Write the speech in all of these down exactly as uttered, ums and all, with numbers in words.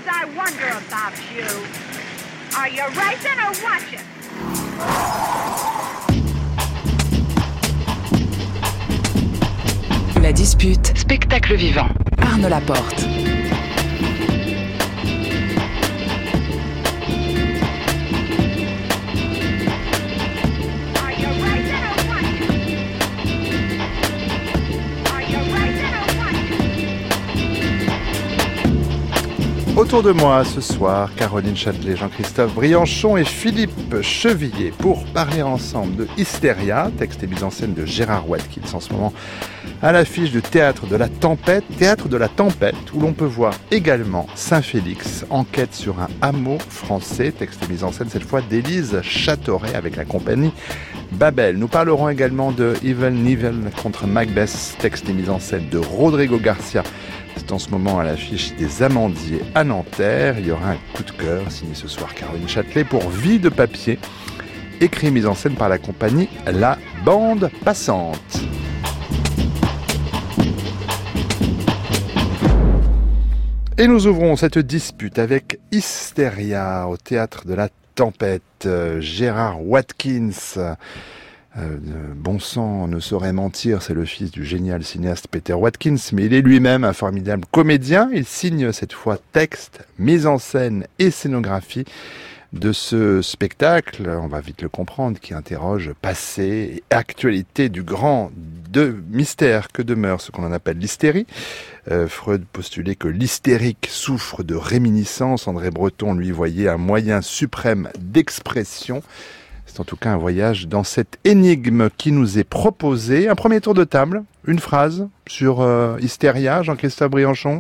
I wonder about you. Are you racing or watching? La dispute, spectacle vivant. Arnaud Laporte. Autour de moi ce soir, Caroline Châtelet, Jean-Christophe Brianchon et Philippe Chevillier pour parler ensemble de Hystéria, texte et mise en scène de Gérard Watkins en ce moment à l'affiche du Théâtre de la Tempête, Théâtre de la Tempête où l'on peut voir également Saint-Félix, enquête sur un hameau français, texte et mise en scène cette fois d'Élise Châteauret avec la compagnie Babel. Nous parlerons également de Evel Knievel contre Macbeth, texte et mise en scène de Rodrigo Garcia. C'est en ce moment à l'affiche des Amandiers à Nanterre. Il y aura un coup de cœur signé ce soir Caroline Châtelet pour Vie de papier, écrit et mis en scène par la compagnie La Bande Passante. Et nous ouvrons cette dispute avec Hystéria au Théâtre de la Tempête. Gérard Watkins, euh, bon sang ne saurait mentir, c'est le fils du génial cinéaste Peter Watkins, mais il est lui-même un formidable comédien. Il signe cette fois texte, mise en scène et scénographie de ce spectacle, on va vite le comprendre, qui interroge passé et actualité du grand de mystère que demeure ce qu'on en appelle l'hystérie. Euh, Freud postulait que l'hystérique souffre de réminiscence. André Breton lui voyait un moyen suprême d'expression. C'est en tout cas un voyage dans cette énigme qui nous est proposé. Un premier tour de table, une phrase sur euh, Hystéria, Jean-Christophe Brianchon.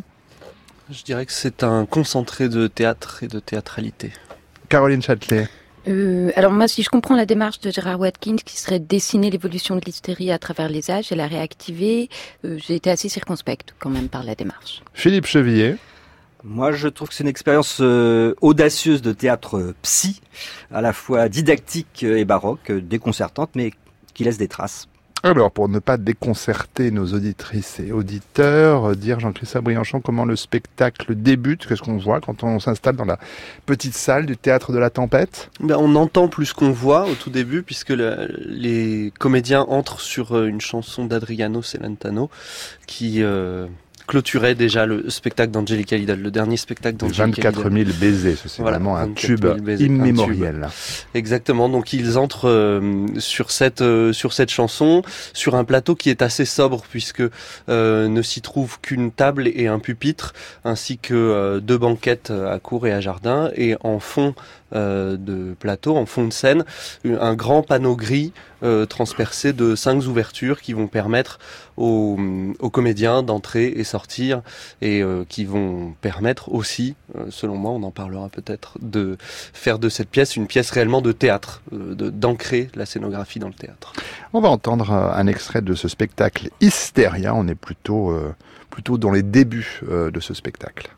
Je dirais que c'est un concentré de théâtre et de théâtralité. Caroline Châtelet. Euh, alors moi, si je comprends la démarche de Gérard Watkins, qui serait de dessiner l'évolution de l'hystérie à travers les âges et la réactiver, euh, j'ai été assez circonspecte quand même par la démarche. Philippe Chevillier. Moi, je trouve que c'est une expérience euh, audacieuse de théâtre euh, psy, à la fois didactique et baroque, euh, déconcertante, mais qui laisse des traces. Alors, pour ne pas déconcerter nos auditrices et auditeurs, dire Jean-Christophe Brianchon comment le spectacle débute, qu'est-ce qu'on voit quand on s'installe dans la petite salle du Théâtre de la Tempête ? Ben, on entend plus qu'on voit au tout début, puisque le, les comédiens entrent sur une chanson d'Adriano Celentano qui euh, clôturait déjà le spectacle d'Angelica Lidl, le dernier spectacle d'Angelica Lidl. vingt-quatre mille baisers, c'est voilà, vraiment un tube baisers, immémoriel. Un tube. Exactement, donc ils entrent euh, sur cette euh, sur cette chanson, sur un plateau qui est assez sobre puisque euh, ne s'y trouve qu'une table et un pupitre, ainsi que euh, deux banquettes à cour et à jardin, et en fond euh, de plateau, en fond de scène, un grand panneau gris euh, transpercé de cinq ouvertures qui vont permettre aux, aux comédiens d'entrer et sortir, et euh, qui vont permettre aussi, euh, selon moi, on en parlera peut-être, de faire de cette pièce une pièce réellement de théâtre, euh, de, d'ancrer la scénographie dans le théâtre. On va entendre un extrait de ce spectacle Hystéria, on est plutôt, euh, plutôt dans les débuts euh, de ce spectacle.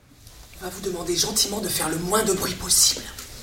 On va vous demander gentiment de faire le moins de bruit possible.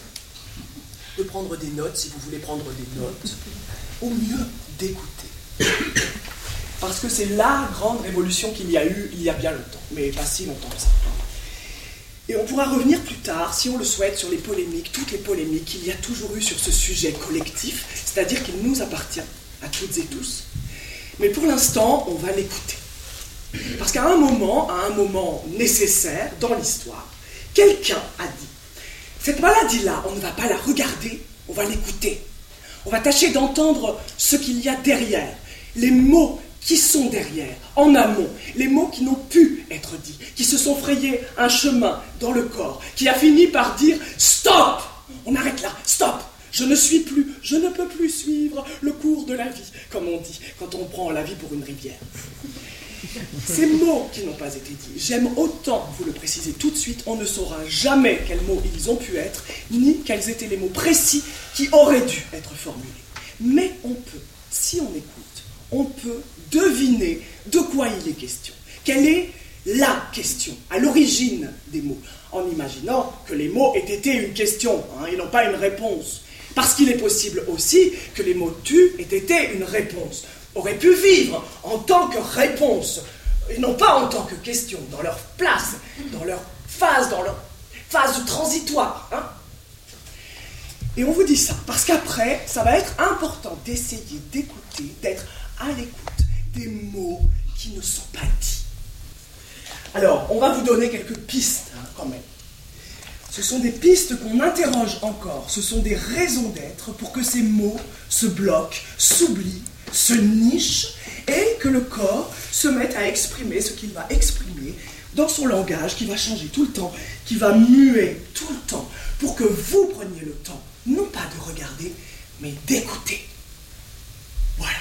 De prendre des notes si vous voulez prendre des notes. Au mieux, d'écouter. Parce que c'est la grande révolution qu'il y a eu il y a bien longtemps, mais pas si longtemps que ça. Et on pourra revenir plus tard, si on le souhaite, sur les polémiques, toutes les polémiques qu'il y a toujours eu sur ce sujet collectif, c'est-à-dire qu'il nous appartient à toutes et tous. Mais pour l'instant, on va l'écouter. Parce qu'à un moment, à un moment nécessaire dans l'histoire, quelqu'un a dit « Cette maladie-là, on ne va pas la regarder, on va l'écouter. On va tâcher d'entendre ce qu'il y a derrière, les mots qui sont derrière, en amont, les mots qui n'ont pu être dits, qui se sont frayés un chemin dans le corps, qui a fini par dire « Stop ! On arrête là, stop ! Je ne suis plus, je ne peux plus suivre le cours de la vie, comme on dit quand on prend la vie pour une rivière. » Ces mots qui n'ont pas été dits, j'aime autant vous le préciser tout de suite, on ne saura jamais quels mots ils ont pu être, ni quels étaient les mots précis qui auraient dû être formulés. Mais on peut, si on écoute, on peut deviner de quoi il est question. Quelle est la question à l'origine des mots, en imaginant que les mots aient été une question, hein, et non pas une réponse. Parce qu'il est possible aussi que les mots tuent aient été une réponse, auraient pu vivre en tant que réponse, et non pas en tant que question, dans leur place, dans leur phase, dans leur phase transitoire. Hein. Et on vous dit ça, parce qu'après, ça va être important d'essayer d'écouter, d'être à l'écoute des mots qui ne sont pas dits. Alors, on va vous donner quelques pistes, hein, quand même. Ce sont des pistes qu'on interroge encore, ce sont des raisons d'être pour que ces mots se bloquent, s'oublient, se nichent, et que le corps se mette à exprimer ce qu'il va exprimer dans son langage, qui va changer tout le temps, qui va muer tout le temps, pour que vous preniez le temps, non pas de regarder, mais d'écouter. Voilà.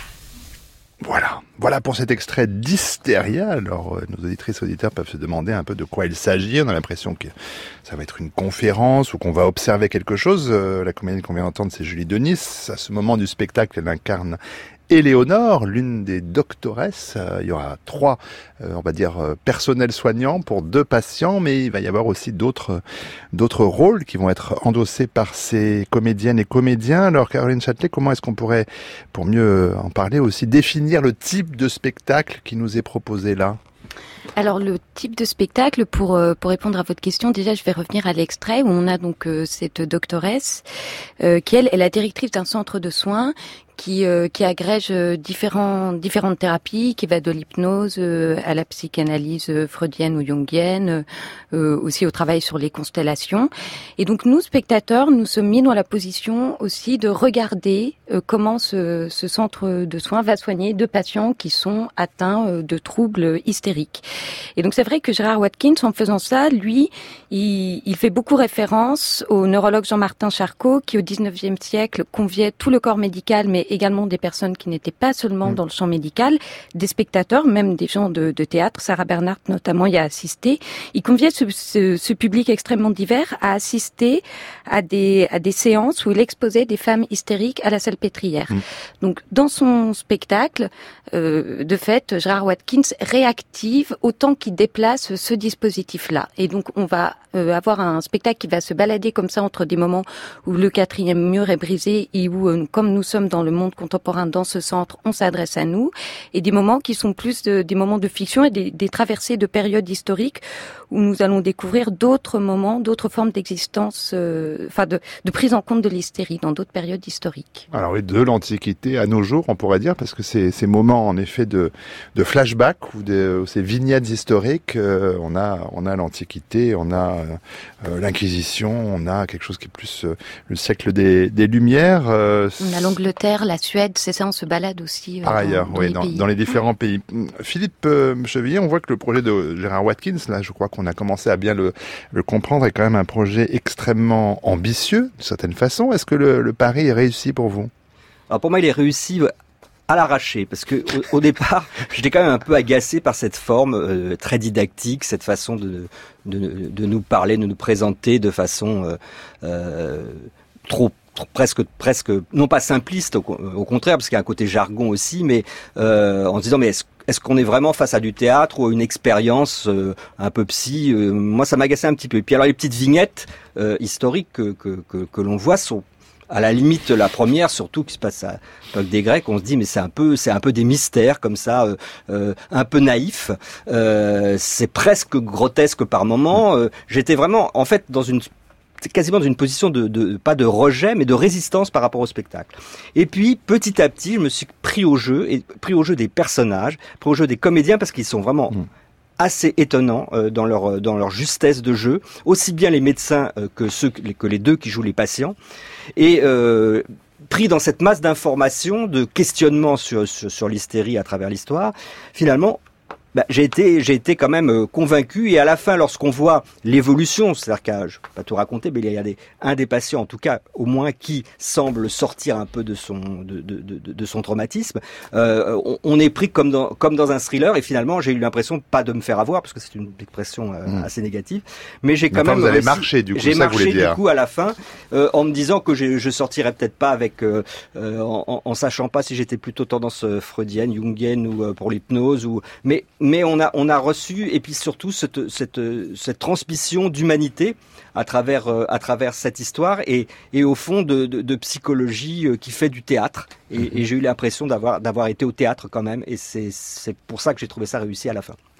Voilà, voilà pour cet extrait d'Hystéria. Alors, euh, nos auditrices et auditeurs peuvent se demander un peu de quoi il s'agit. On a l'impression que ça va être une conférence ou qu'on va observer quelque chose. Euh, la comédienne qu'on vient d'entendre, c'est Julie Denis. À ce moment du spectacle, elle incarne Éléonore, l'une des doctoresses. Euh, il y aura trois, euh, on va dire, euh, personnels soignants pour deux patients, mais il va y avoir aussi d'autres, d'autres rôles qui vont être endossés par ces comédiennes et comédiens. Alors, Caroline Châtelet, comment est-ce qu'on pourrait, pour mieux en parler aussi, définir le type de spectacle qui nous est proposé là ? Alors le type de spectacle, pour euh, pour répondre à votre question, déjà je vais revenir à l'extrait où on a donc euh, cette doctoresse euh, qui elle est la directrice d'un centre de soins qui euh, qui agrège euh, différents différentes thérapies, qui va de l'hypnose euh, à la psychanalyse euh, freudienne ou jungienne, euh, aussi au travail sur les constellations. Et donc nous spectateurs, nous sommes mis dans la position aussi de regarder euh, comment ce, ce centre de soins va soigner deux patients qui sont atteints euh, de troubles hystériques. Et donc c'est vrai que Gérard Watkins, en faisant ça, lui, il, il fait beaucoup référence au neurologue Jean-Martin Charcot, qui au dix-neuvième siècle conviait tout le corps médical, mais également des personnes qui n'étaient pas seulement mmh. dans le champ médical, des spectateurs, même des gens de, de théâtre. Sarah Bernhardt notamment y a assisté. Il conviait ce, ce, ce public extrêmement divers à assister à des, à des séances où il exposait des femmes hystériques à la Salpêtrière. Mmh. Donc dans son spectacle, euh, de fait, Gérard Watkins réactive autant qu'il déplace ce dispositif-là. Et donc on va euh, avoir un spectacle qui va se balader comme ça entre des moments où le quatrième mur est brisé et où, euh, comme nous sommes dans le monde contemporain, dans ce centre, on s'adresse à nous, et des moments qui sont plus de, des moments de fiction et des, des traversées de périodes historiques où nous allons découvrir d'autres moments, d'autres formes d'existence, euh, enfin de, de prise en compte de l'hystérie dans d'autres périodes historiques. Alors oui, de l'Antiquité à nos jours, on pourrait dire, parce que c'est ces moments en effet de, de flashback ou de ces vignettes historiques, euh, on a on a l'Antiquité, on a euh, l'Inquisition, on a quelque chose qui est plus euh, le siècle des, des Lumières. Euh, on a l'Angleterre, la Suède, c'est ça, on se balade aussi. Euh, par ailleurs, dans, dans oui, les dans, pays. dans les différents pays. Philippe euh, Chevillier, on voit que le projet de Gérard Watkins, là, je crois qu'on a commencé à bien le, le comprendre, est quand même un projet extrêmement ambitieux, d'une certaine façon. Est-ce que le, le pari est réussi pour vous ? Alors pour moi, il est réussi à l'arracher, parce que au, au départ, j'étais quand même un peu agacé par cette forme euh, très didactique, cette façon de, de, de nous parler, de nous présenter de façon euh, euh, trop presque presque non pas simpliste, au, au contraire, parce qu'il y a un côté jargon aussi, mais euh, en se disant mais est-ce est-ce qu'on est vraiment face à du théâtre ou à une expérience euh, un peu psy euh, Moi, ça m'agaçait un petit peu. Et puis alors les petites vignettes euh, historiques que que que, que l'on voit sont à la limite la première, surtout qui se passe à l'époque des Grecs, on se dit mais c'est un peu c'est un peu des mystères comme ça, euh, euh, un peu naïfs. Euh, c'est presque grotesque par moments. Euh, j'étais vraiment en fait dans une quasiment dans une position de, de pas de rejet mais de résistance par rapport au spectacle. Et puis petit à petit, je me suis pris au jeu et pris au jeu des personnages, pris au jeu des comédiens parce qu'ils sont vraiment mmh. assez étonnants euh, dans leur dans leur justesse de jeu, aussi bien les médecins euh, que ceux que les deux qui jouent les patients, et euh, pris dans cette masse d'informations, de questionnements sur sur, sur l'hystérie à travers l'histoire, finalement. Bah, j'ai été, j'ai été quand même euh, convaincu, et à la fin, lorsqu'on voit l'évolution, c'est-à-dire que je peux pas tout raconter, mais il y a des, un des patients, en tout cas, au moins, qui semble sortir un peu de son, de, de, de, de son traumatisme. Euh, on, on est pris comme dans, comme dans un thriller, et finalement, j'ai eu l'impression pas de me faire avoir, parce que c'est une expression euh, mmh. assez négative, mais j'ai quand mais même. Vous avez aussi, marché, du coup. J'ai ça marché dire. du coup à la fin, euh, en me disant que je, je sortirais peut-être pas avec, euh, euh, en, en sachant pas si j'étais plutôt tendance freudienne, jungienne ou euh, pour l'hypnose, ou mais mais on a on a reçu, et puis surtout cette cette cette transmission d'humanité à travers euh, à travers cette histoire, et et au fond de de, de psychologie euh, qui fait du théâtre, et, mm-hmm. et j'ai eu l'impression d'avoir d'avoir été au théâtre quand même, et c'est c'est pour ça que j'ai trouvé ça réussi à la fin.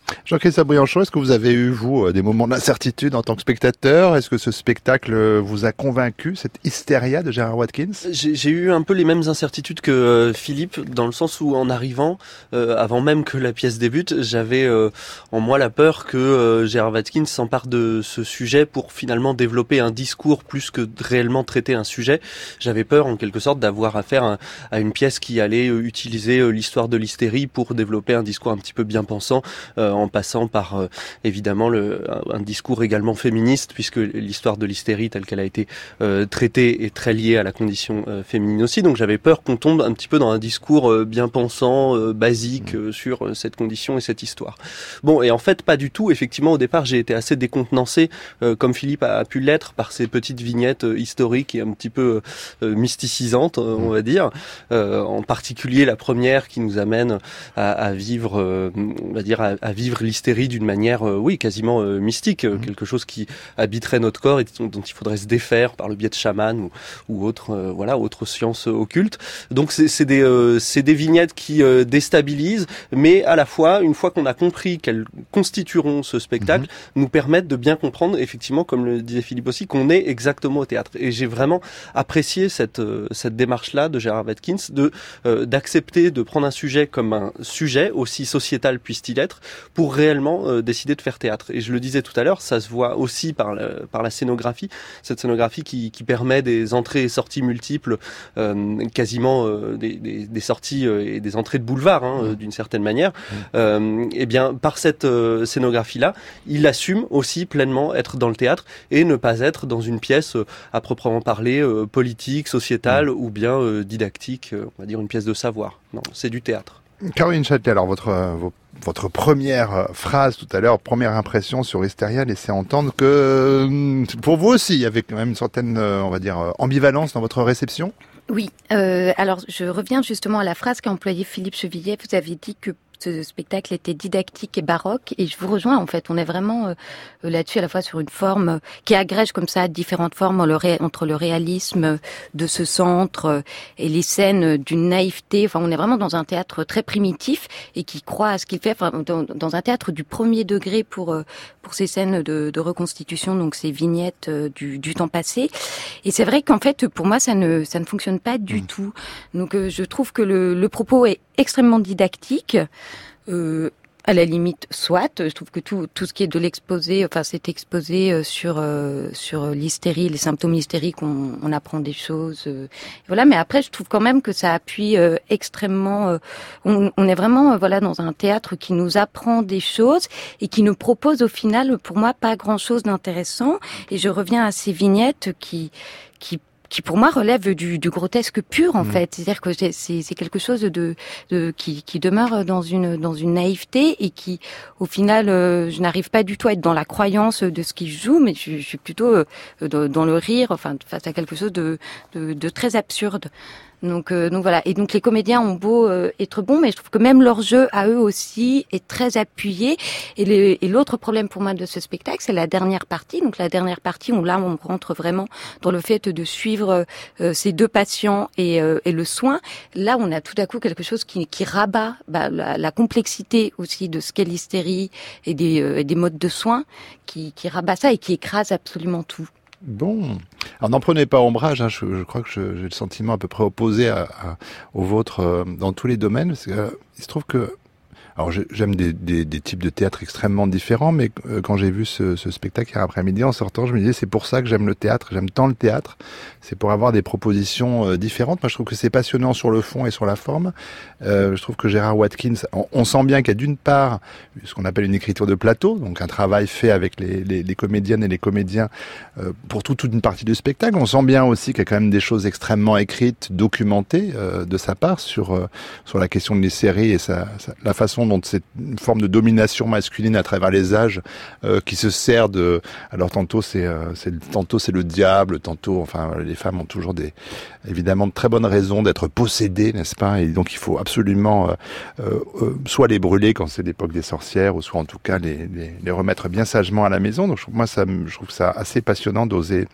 Jean-Christophe Briançon, est-ce que vous avez eu, vous, des moments d'incertitude en tant que spectateur? Est-ce que ce spectacle vous a convaincu, cette hystéria de Gérard Watkins? J'ai, j'ai eu un peu les mêmes incertitudes que euh, Philippe, dans le sens où en arrivant, euh, avant même que la pièce débute, j'avais euh, en moi la peur que euh, Gérard Watkins s'empare de ce sujet pour finalement développer un discours plus que de réellement traiter un sujet. J'avais peur en quelque sorte d'avoir affaire à, à une pièce qui allait euh, utiliser euh, l'histoire de l'hystérie pour développer un discours un petit peu bien pensant, euh, en passant par euh, évidemment le, un, un discours également féministe, puisque l'histoire de l'hystérie telle qu'elle a été euh, traitée est très liée à la condition euh, féminine aussi. Donc j'avais peur qu'on tombe un petit peu dans un discours euh, bien pensant, euh, basique euh, sur euh, cette condition et cette histoire. Bon, et en fait pas du tout. Effectivement, au départ, j'ai été assez décontenancé, euh, comme Philippe a, a pu l'être, par ces petites vignettes euh, historiques et un petit peu euh, mysticisantes, euh, on va dire. Euh, en particulier la première qui nous amène à, à vivre, euh, on va dire, à, à vivre l'hystérie d'une manière, euh, oui, quasiment euh, mystique, euh, quelque chose qui habiterait notre corps et dont, dont il faudrait se défaire par le biais de chamans ou, ou autres, euh, voilà, autres sciences occultes. Donc c'est, c'est des, euh, c'est des vignettes qui euh, déstabilisent, mais à la fois, une fois qu'on a compris qu'elles constitueront ce spectacle, mmh. nous permettent de bien comprendre, effectivement, comme le disait Philippe aussi, qu'on est exactement au théâtre. Et j'ai vraiment apprécié cette, euh, cette démarche-là de Gérard Watkins, de euh, d'accepter de prendre un sujet comme un sujet, aussi sociétal puisse-t-il être, pour réellement euh, décider de faire théâtre. Et je le disais tout à l'heure, ça se voit aussi par la, par la scénographie, cette scénographie qui, qui permet des entrées et sorties multiples, euh, quasiment euh, des, des, des sorties euh, et des entrées de boulevard, hein, mmh. d'une certaine manière. Mmh. Euh, et bien, par cette euh, scénographie-là, il assume aussi pleinement être dans le théâtre et ne pas être dans une pièce euh, à proprement parler euh, politique, sociétale mmh. ou bien euh, didactique, euh, on va dire une pièce de savoir. Non, c'est du théâtre. Caroline Châtelet, alors votre, euh, votre première phrase tout à l'heure, première impression sur Hystéria laissait entendre que euh, pour vous aussi, il y avait quand même une certaine, euh, on va dire, ambivalence dans votre réception. Oui, euh, alors je reviens justement à la phrase qu'a employée Philippe Chevillet. Vous avez dit que ce spectacle était didactique et baroque, et je vous rejoins en fait. On est vraiment euh, là-dessus à la fois sur une forme euh, qui agrège comme ça différentes formes le ré- entre le réalisme de ce centre euh, et les scènes d'une naïveté. Enfin, on est vraiment dans un théâtre très primitif et qui croit à ce qu'il fait. Enfin, dans, dans un théâtre du premier degré pour euh, pour ces scènes de, de reconstitution, donc ces vignettes euh, du, du temps passé. Et c'est vrai qu'en fait, pour moi, ça ne ça ne fonctionne pas du mmh. tout. Donc, euh, je trouve que le, le propos est extrêmement didactique. Euh, à la limite, soit. Je trouve que tout tout ce qui est de l'exposé, enfin, c'est exposé sur euh, sur l'hystérie, les symptômes hystériques, on, on apprend des choses. Euh, voilà, mais après, je trouve quand même que ça appuie euh, extrêmement. Euh, on, on est vraiment, euh, voilà, dans un théâtre qui nous apprend des choses et qui nous propose au final, pour moi, pas grand-chose d'intéressant. Et je reviens à ces vignettes qui qui qui pour moi relève du, du grotesque pur en mmh. fait, c'est-à-dire que c'est, c'est, c'est quelque chose de, de qui, qui demeure dans une dans une naïveté et qui, au final, euh, je n'arrive pas du tout à être dans la croyance de ce qu'il joue, mais je, je suis plutôt euh, dans, dans le rire, enfin face à quelque chose de de, de très absurde. Donc, euh, donc voilà. Et donc les comédiens ont beau euh, être bons, mais je trouve que même leur jeu à eux aussi est très appuyé. Et, les, et l'autre problème pour moi de ce spectacle, c'est la dernière partie. Donc la dernière partie où là on rentre vraiment dans le fait de suivre euh, ces deux patients et, euh, et le soin. Là, on a tout à coup quelque chose qui, qui rabat bah, la, la complexité aussi de ce qu'est l'hystérie et des, euh, et des modes de soins, qui, qui rabat ça et qui écrase absolument tout. Bon, alors n'en prenez pas ombrage, hein, je, je crois que je, j'ai le sentiment à peu près opposé à, à, au vôtre euh, dans tous les domaines, parce que, euh, il se trouve que, alors j'aime des, des, des types de théâtre extrêmement différents, mais euh, quand j'ai vu ce, ce spectacle hier après-midi en sortant, je me disais c'est pour ça que j'aime le théâtre, j'aime tant le théâtre, c'est pour avoir des propositions euh, différentes. Moi je trouve que c'est passionnant sur le fond et sur la forme. Euh, je trouve que Gérard Watkins, on, on sent bien qu'il y a d'une part ce qu'on appelle une écriture de plateau, donc un travail fait avec les, les, les comédiennes et les comédiens euh, pour tout, toute une partie du spectacle. On sent bien aussi qu'il y a quand même des choses extrêmement écrites, documentées euh, de sa part sur euh, sur la question de les séries et sa, sa, la façon dont c'est une forme de domination masculine à travers les âges euh, qui se sert de. Alors tantôt c'est, euh, c'est tantôt c'est le diable, tantôt enfin les femmes ont toujours des évidemment de très bonnes raisons d'être possédées, n'est-ce pas? Et donc il faut absolument euh, euh, soit les brûler quand c'est l'époque des sorcières, ou soit en tout cas les, les, les remettre bien sagement à la maison. Donc moi ça, je trouve ça assez passionnant d'oser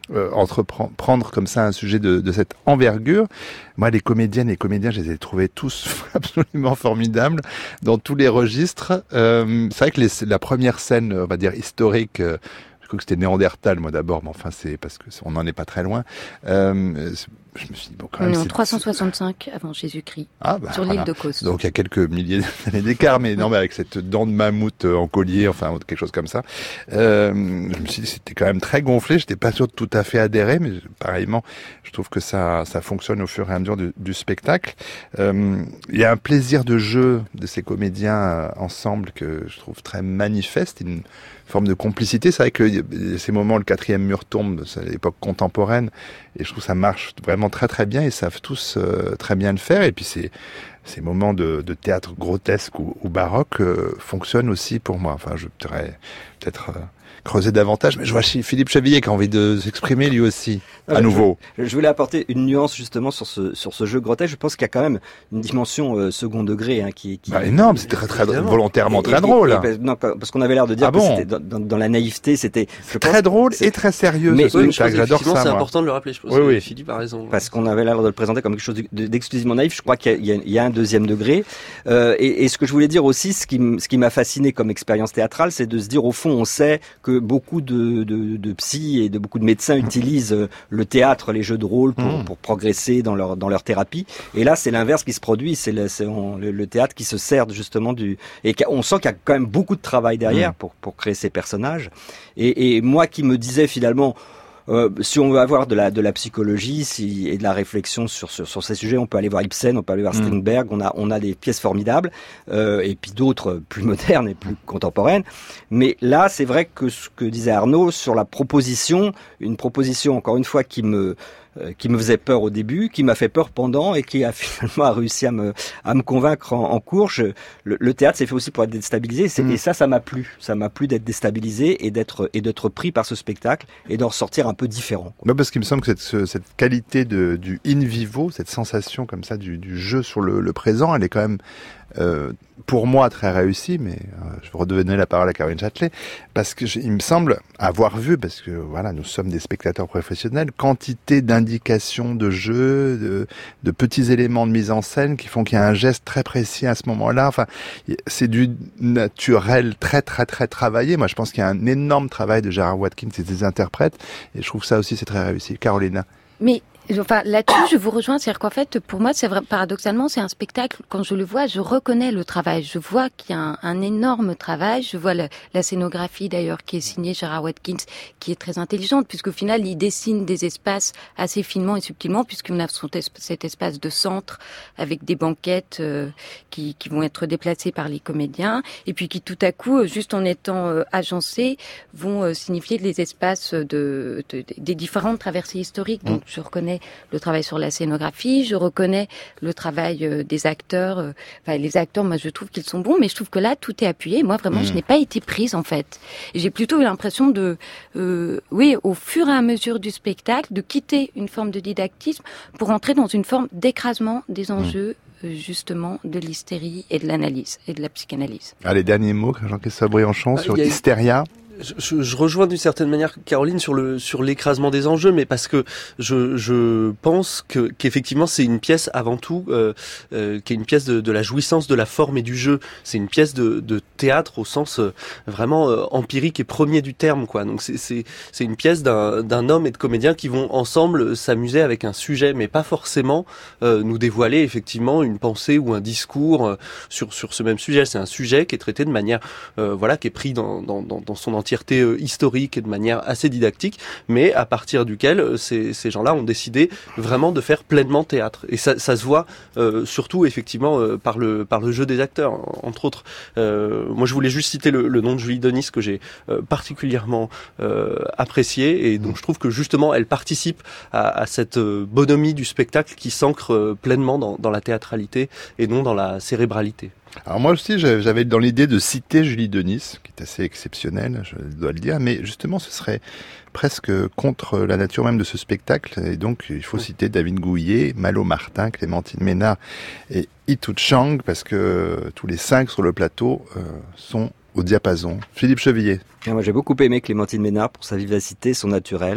euh, entreprendre prendre comme ça un sujet de, de cette envergure. Moi, les comédiennes et les comédiens, je les ai trouvés tous absolument formidables dans tous les registres. Euh, c'est vrai que les, la première scène, on va dire historique, euh, je crois que c'était Néandertal, moi d'abord, mais enfin c'est parce que on n'en est pas très loin. Euh, je me suis dit, bon, quand même, on est en c'est... trois cent soixante-cinq avant Jésus-Christ, ah, bah, sur voilà. l'île de Kos. Donc il y a quelques milliers d'années d'écart, mais non, mais avec cette dent de mammouth en collier, enfin quelque chose comme ça. Euh, je me suis dit c'était quand même très gonflé. J'étais pas sûr de tout à fait adhérer, mais pareillement, je trouve que ça ça fonctionne au fur et à mesure du, du spectacle. Euh, il y a un plaisir de jeu de ces comédiens euh, ensemble que je trouve très manifeste. Une forme de complicité. C'est vrai que ces moments, le quatrième mur tombe, c'est l'époque contemporaine, et je trouve que ça marche vraiment très très bien. Ils savent tous euh, très bien le faire. Et puis c'est ces moments de, de théâtre grotesque ou, ou baroque euh, fonctionnent aussi pour moi. Enfin, je voudrais peut-être euh, creuser davantage, mais je vois Philippe Chevillier qui a envie de s'exprimer lui aussi, à ah, nouveau. Je, je voulais apporter une nuance justement sur ce sur ce jeu grotesque. Je pense qu'il y a quand même une dimension euh, second degré hein, qui, qui bah, énorme. C'était très très évidemment. volontairement et, très et, drôle. Et, et, non, parce qu'on avait l'air de dire ah que bon c'était dans, dans, dans la naïveté, c'était je très pense, drôle c'est... et très sérieux. Mais ce oui, spectacle, j'adore ça. C'est moi. important de le rappeler. Je pense oui, que oui. Philippe a raison. Parce qu'on avait l'air de le présenter comme quelque chose d'exclusivement naïf. Je crois qu'il y a, il y a un deuxième degré. Euh, et, et ce que je voulais dire aussi, ce qui, ce qui m'a fasciné comme expérience théâtrale, c'est de se dire au fond, on sait que beaucoup de, de, de psy et de beaucoup de médecins utilisent le théâtre, les jeux de rôle pour, mmh. pour progresser dans leur dans leur thérapie. Et là, c'est l'inverse qui se produit. C'est le, c'est on, le, le théâtre qui se sert justement du et on sent qu'il y a quand même beaucoup de travail derrière mmh. pour pour créer ces personnages. Et, et moi qui me disais finalement. Euh, si on veut avoir de la de la psychologie si, et de la réflexion sur, sur sur ces sujets, on peut aller voir Ibsen, on peut aller voir mmh. Strindberg. On a on a des pièces formidables euh, et puis d'autres plus modernes et plus contemporaines. Mais là, c'est vrai que ce que disait Arnaud sur la proposition, une proposition encore une fois qui me euh, qui me faisait peur au début, qui m'a fait peur pendant et qui a finalement a réussi à me à me convaincre en, en cours. Je, le, le théâtre, c'est fait aussi pour être déstabilisé. C'est, mmh. Et ça, ça m'a plu. Ça m'a plu d'être déstabilisé et d'être et d'être pris par ce spectacle et d'en ressortir un peu différent. Bah parce qu'il me semble que cette, cette qualité de, du in vivo, cette sensation comme ça du, du jeu sur le, le présent, elle est quand même euh, pour moi très réussie. Mais euh, je vais redonner la parole à Caroline Châtelet parce que je, il me semble avoir vu, parce que voilà, nous sommes des spectateurs professionnels, quantité d'indications de jeu, de, de petits éléments de mise en scène qui font qu'il y a un geste très précis à ce moment-là. Enfin, c'est du naturel très très très travaillé. Moi, je pense qu'il y a un énorme travail de Gérard Watkins et des interprètes. Et je trouve que ça aussi, c'est très réussi. Carolina. Mais enfin, là-dessus, je vous rejoins. C'est-à-dire qu'en fait, pour moi, c'est vrai, paradoxalement, c'est un spectacle. Quand je le vois, je reconnais le travail. Je vois qu'il y a un, un énorme travail. Je vois le, la scénographie, d'ailleurs, qui est signée Gérard Watkins, qui est très intelligente, puisqu'au final, il dessine des espaces assez finement et subtilement, puisqu'on a son, cet espace de centre avec des banquettes euh, qui, qui vont être déplacées par les comédiens, et puis qui, tout à coup, juste en étant euh, agencés, vont euh, signifier les espaces de, de, de, des différentes traversées historiques. Donc, je reconnais le travail sur la scénographie, je reconnais le travail euh, des acteurs. Euh, enfin, les acteurs, moi, je trouve qu'ils sont bons, mais je trouve que là, tout est appuyé. Moi, vraiment, mmh. je n'ai pas été prise, en fait. Et j'ai plutôt eu l'impression de, euh, oui, au fur et à mesure du spectacle, de quitter une forme de didactisme pour entrer dans une forme d'écrasement des enjeux, mmh. euh, justement, de l'hystérie et de l'analyse et de la psychanalyse. Allez, dernier mot, Jean-Christophe Briançon, ah, sur a... Hystéria. Je, je rejoins d'une certaine manière Caroline sur le sur l'écrasement des enjeux, mais parce que je je pense que qu'effectivement c'est une pièce avant tout euh, euh, qui est une pièce de, de la jouissance de la forme et du jeu. C'est une pièce de, de théâtre au sens euh, vraiment euh, empirique et premier du terme, quoi. Donc c'est c'est c'est une pièce d'un d'un homme et de comédiens qui vont ensemble s'amuser avec un sujet, mais pas forcément euh, nous dévoiler effectivement une pensée ou un discours euh, sur sur ce même sujet. C'est un sujet qui est traité de manière euh, voilà qui est pris dans dans dans, dans son entièreté historique et de manière assez didactique, mais à partir duquel ces, ces gens-là ont décidé vraiment de faire pleinement théâtre. Et ça, ça se voit euh, surtout effectivement euh, par le par le jeu des acteurs, entre autres. Euh, moi, je voulais juste citer le, le nom de Julie Denis que j'ai euh, particulièrement euh, apprécié et donc je trouve que justement elle participe à, à cette bonhomie du spectacle qui s'ancre euh, pleinement dans, dans la théâtralité et non dans la cérébralité. Alors moi aussi, j'avais dans l'idée de citer Julie Denis, qui est assez exceptionnelle, je dois le dire, mais justement, ce serait presque contre la nature même de ce spectacle, et donc il faut citer David Gouillet, Malo Martin, Clémentine Ménard et Itu Chang, parce que tous les cinq sur le plateau euh, sont au diapason. Philippe Chevillier. Et moi, j'ai beaucoup aimé Clémentine Ménard pour sa vivacité, son naturel.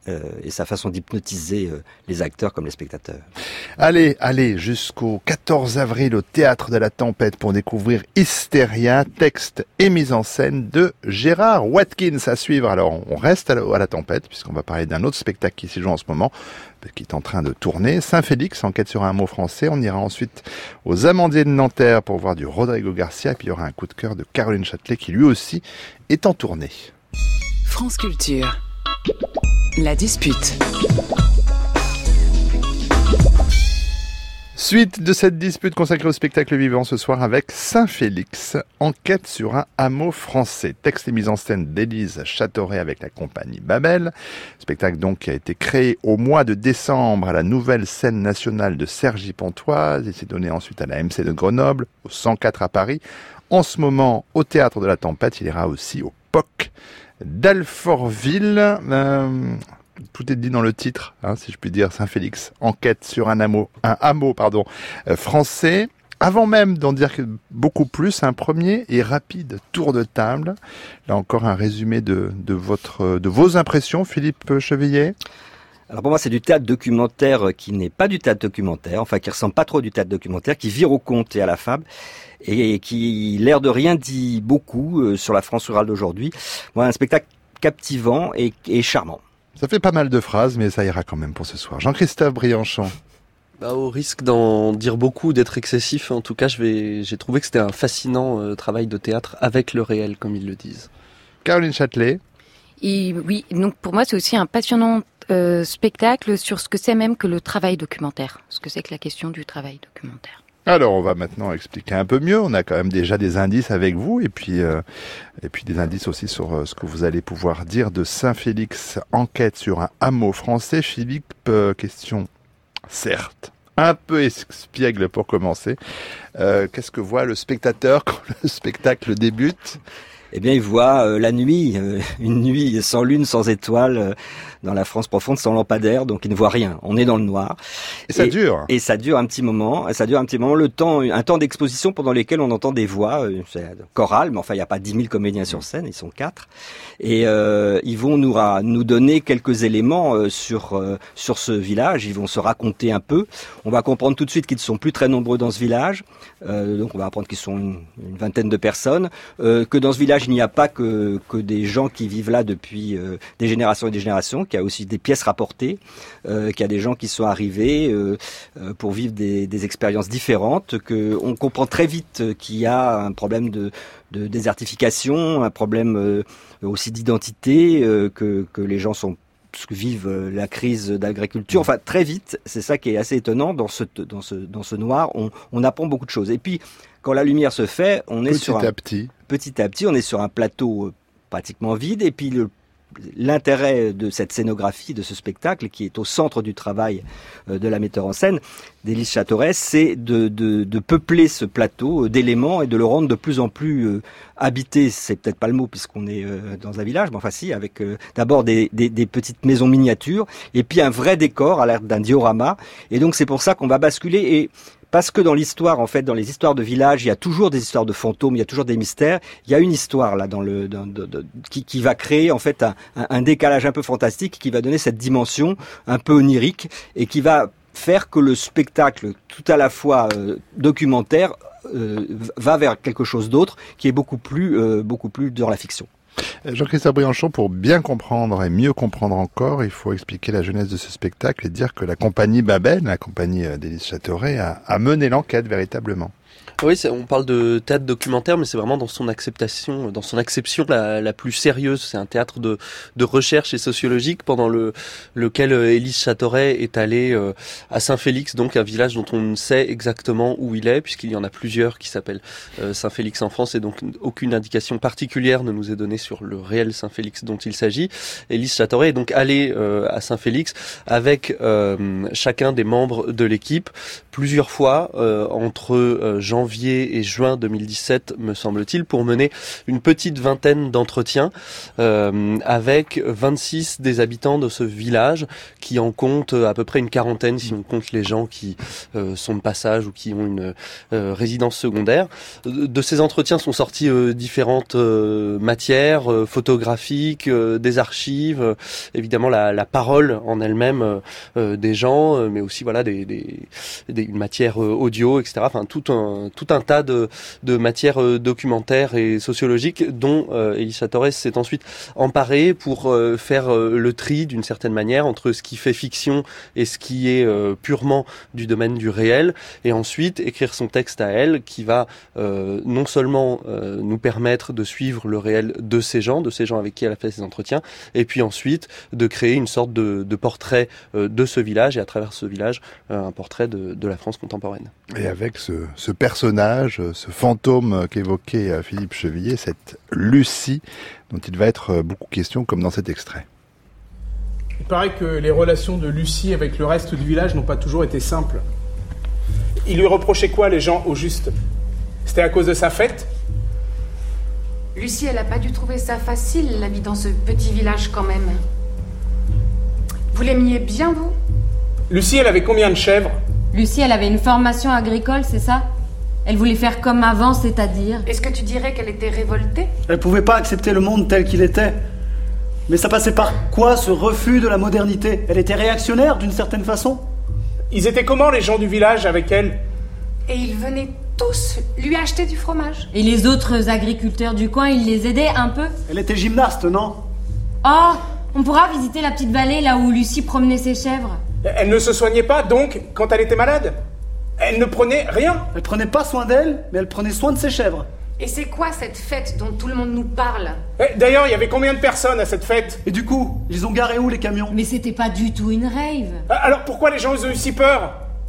euh, et sa façon d'hypnotiser euh, les acteurs comme les spectateurs. Allez, allez, jusqu'au quatorze avril au Théâtre de la Tempête pour découvrir Hystéria, texte et mise en scène de Gérard Watkins à suivre. Alors, on reste à la, à la Tempête, puisqu'on va parler d'un autre spectacle qui s'y joue en ce moment, qui est en train de tourner. Saint-Félix, enquête sur un mot français. On ira ensuite aux Amandiers de Nanterre pour voir du Rodrigo Garcia. Et puis, il y aura un coup de cœur de Caroline Châtelet qui, lui aussi, est en tournée. France Culture. La dispute. Suite de cette dispute consacrée au spectacle vivant ce soir avec Saint-Félix, enquête sur un hameau français. Texte et mise en scène d'Élise Châteauret avec la compagnie Babel. Spectacle donc qui a été créé au mois de décembre à la nouvelle scène nationale de Cergy-Pontoise. Il s'est donné ensuite à la M C de Grenoble, au cent quatre à Paris. En ce moment, au Théâtre de la Tempête, il ira aussi au P O C d'Alfortville. Euh, tout est dit dans le titre, hein, si je puis dire. Saint-Félix, enquête sur un hameau, un hameau pardon, euh, français. Avant même d'en dire beaucoup plus, un premier et rapide tour de table. Là encore un résumé de, de, votre, de vos impressions, Philippe Chevillet. Alors pour moi, c'est du théâtre documentaire qui n'est pas du théâtre documentaire, enfin qui ressemble pas trop du théâtre documentaire, qui vire au conte et à la fable, et qui, l'air de rien, dit beaucoup euh, sur la France rurale d'aujourd'hui. Moi, un spectacle captivant et, et charmant. Ça fait pas mal de phrases, mais ça ira quand même pour ce soir. Jean-Christophe Briançon. Bah, au risque d'en dire beaucoup, d'être excessif, en tout cas, je vais, j'ai trouvé que c'était un fascinant euh, travail de théâtre avec le réel, comme ils le disent. Caroline Châtelet. Et oui, donc pour moi, c'est aussi un passionnant euh, spectacle sur ce que c'est même que le travail documentaire, ce que c'est que la question du travail documentaire. Alors, on va maintenant expliquer un peu mieux. On a quand même déjà des indices avec vous, et puis euh, et puis des indices aussi sur euh, ce que vous allez pouvoir dire de Saint-Félix, enquête sur un hameau français. Philippe, euh, question, certes, un peu espiègle pour commencer. Euh, qu'est-ce que voit le spectateur quand le spectacle débute ? Eh bien, il voit euh, la nuit, euh, une nuit sans lune, sans étoiles, euh, dans la France profonde, sans lampadaire, donc il ne voit rien. On est dans le noir. Et ça et, dure. Et ça dure un petit moment. Ça dure un petit moment. Le temps, un temps d'exposition pendant lequel on entend des voix, euh, c'est chorales, mais enfin, il n'y a pas dix mille comédiens sur scène, ils sont quatre. Et euh, ils vont nous, ra- nous donner quelques éléments euh, sur euh, sur ce village. Ils vont se raconter un peu. On va comprendre tout de suite qu'ils ne sont plus très nombreux dans ce village. Euh, donc, on va apprendre qu'ils sont une, une vingtaine de personnes. Euh, que dans ce village, il n'y a pas que, que des gens qui vivent là depuis euh, des générations et des générations, qu'il y a aussi des pièces rapportées, euh, qu'il y a des gens qui sont arrivés euh, euh, pour vivre des, des expériences différentes, qu'on comprend très vite qu'il y a un problème de, de désertification, un problème euh, aussi d'identité, euh, que, que les gens sont vivent la crise d'agriculture. Enfin, très vite, c'est ça qui est assez étonnant, dans ce, dans ce, dans ce noir, on, on apprend beaucoup de choses. Et puis, quand la lumière se fait, on est petit sur un, à petit. Petit à petit, on est sur un plateau pratiquement vide, et puis le, l'intérêt de cette scénographie, de ce spectacle, qui est au centre du travail de la metteur en scène, d'Élise Châteauret, c'est de, de, de peupler ce plateau d'éléments et de le rendre de plus en plus euh, habité. C'est peut-être pas le mot puisqu'on est euh, dans un village, mais enfin si, avec euh, d'abord des, des, des petites maisons miniatures et puis un vrai décor à l'air d'un diorama. Et donc c'est pour ça qu'on va basculer. Et parce que dans l'histoire, en fait, dans les histoires de village, il y a toujours des histoires de fantômes, il y a toujours des mystères. Il y a une histoire là dans le dans, de, de, qui, qui va créer en fait un, un, un décalage un peu fantastique, qui va donner cette dimension un peu onirique et qui va faire que le spectacle, tout à la fois euh, documentaire, euh, va vers quelque chose d'autre qui est beaucoup plus euh, beaucoup plus dans la fiction. Jean-Christophe Briançon, pour bien comprendre et mieux comprendre encore, il faut expliquer la genèse de ce spectacle et dire que la compagnie Babel, la compagnie d'Élise Châteauret, a, a mené l'enquête véritablement. Oui, c'est, on parle de théâtre documentaire, mais c'est vraiment dans son acceptation, dans son acception la, la plus sérieuse. C'est un théâtre de, de recherche et sociologique pendant le, lequel Élise Châteauret est allée euh, à Saint-Félix, donc un village dont on ne sait exactement où il est, puisqu'il y en a plusieurs qui s'appellent euh, Saint-Félix en France, et donc aucune indication particulière ne nous est donnée sur le réel Saint-Félix dont il s'agit. Élise Châteauret est donc allée euh, à Saint-Félix avec euh, chacun des membres de l'équipe plusieurs fois euh, entre euh, janvier janvier et juin deux mille dix-sept, me semble-t-il, pour mener une petite vingtaine d'entretiens euh, avec vingt-six des habitants de ce village, qui en compte à peu près une quarantaine si on compte les gens qui euh, sont de passage ou qui ont une euh, résidence secondaire. De ces entretiens sont sorties euh, différentes euh, matières euh, photographiques, euh, des archives, euh, évidemment la, la parole en elle-même euh, euh, des gens, euh, mais aussi voilà des, des, des une matière euh, audio, et cetera. Enfin tout un tout un tas de de matières euh, documentaires et sociologiques dont euh, Elisa Torres s'est ensuite emparée pour euh, faire euh, le tri d'une certaine manière entre ce qui fait fiction et ce qui est euh, purement du domaine du réel, et ensuite écrire son texte à elle qui va euh, non seulement euh, nous permettre de suivre le réel de ces gens, de ces gens avec qui elle a fait ses entretiens, et puis ensuite de créer une sorte de, de portrait euh, de ce village, et à travers ce village, euh, un portrait de, de la France contemporaine. Et avec ce, ce personnage, ce fantôme qu'évoquait Philippe Chevillier, cette Lucie, dont il va être beaucoup question, comme dans cet extrait. Il paraît que les relations de Lucie avec le reste du village n'ont pas toujours été simples. Ils lui reprochaient quoi, les gens, au juste ? C'était à cause de sa fête ? Lucie, elle n'a pas dû trouver ça facile, la vie dans ce petit village quand même. Vous l'aimiez bien, vous ? Lucie, elle avait combien de chèvres ? Lucie, elle avait une formation agricole, c'est ça ? Elle voulait faire comme avant, c'est-à-dire ? Est-ce que tu dirais qu'elle était révoltée ? Elle pouvait pas accepter le monde tel qu'il était. Mais ça passait par quoi, ce refus de la modernité ? Elle était réactionnaire, d'une certaine façon ? Ils étaient comment, les gens du village, avec elle ? Et ils venaient tous lui acheter du fromage. Et les autres agriculteurs du coin, ils les aidaient un peu ? Elle était gymnaste, non ? Oh, on pourra visiter la petite vallée là où Lucie promenait ses chèvres. Elle ne se soignait pas, donc, quand elle était malade ? Elle ne prenait rien ? Elle prenait pas soin d'elle, mais elle prenait soin de ses chèvres. Et c'est quoi cette fête dont tout le monde nous parle ? D'ailleurs, il y avait combien de personnes à cette fête ? Et du coup, ils ont garé où les camions ? Mais c'était pas du tout une rave. Alors pourquoi les gens ils ont eu si peur ?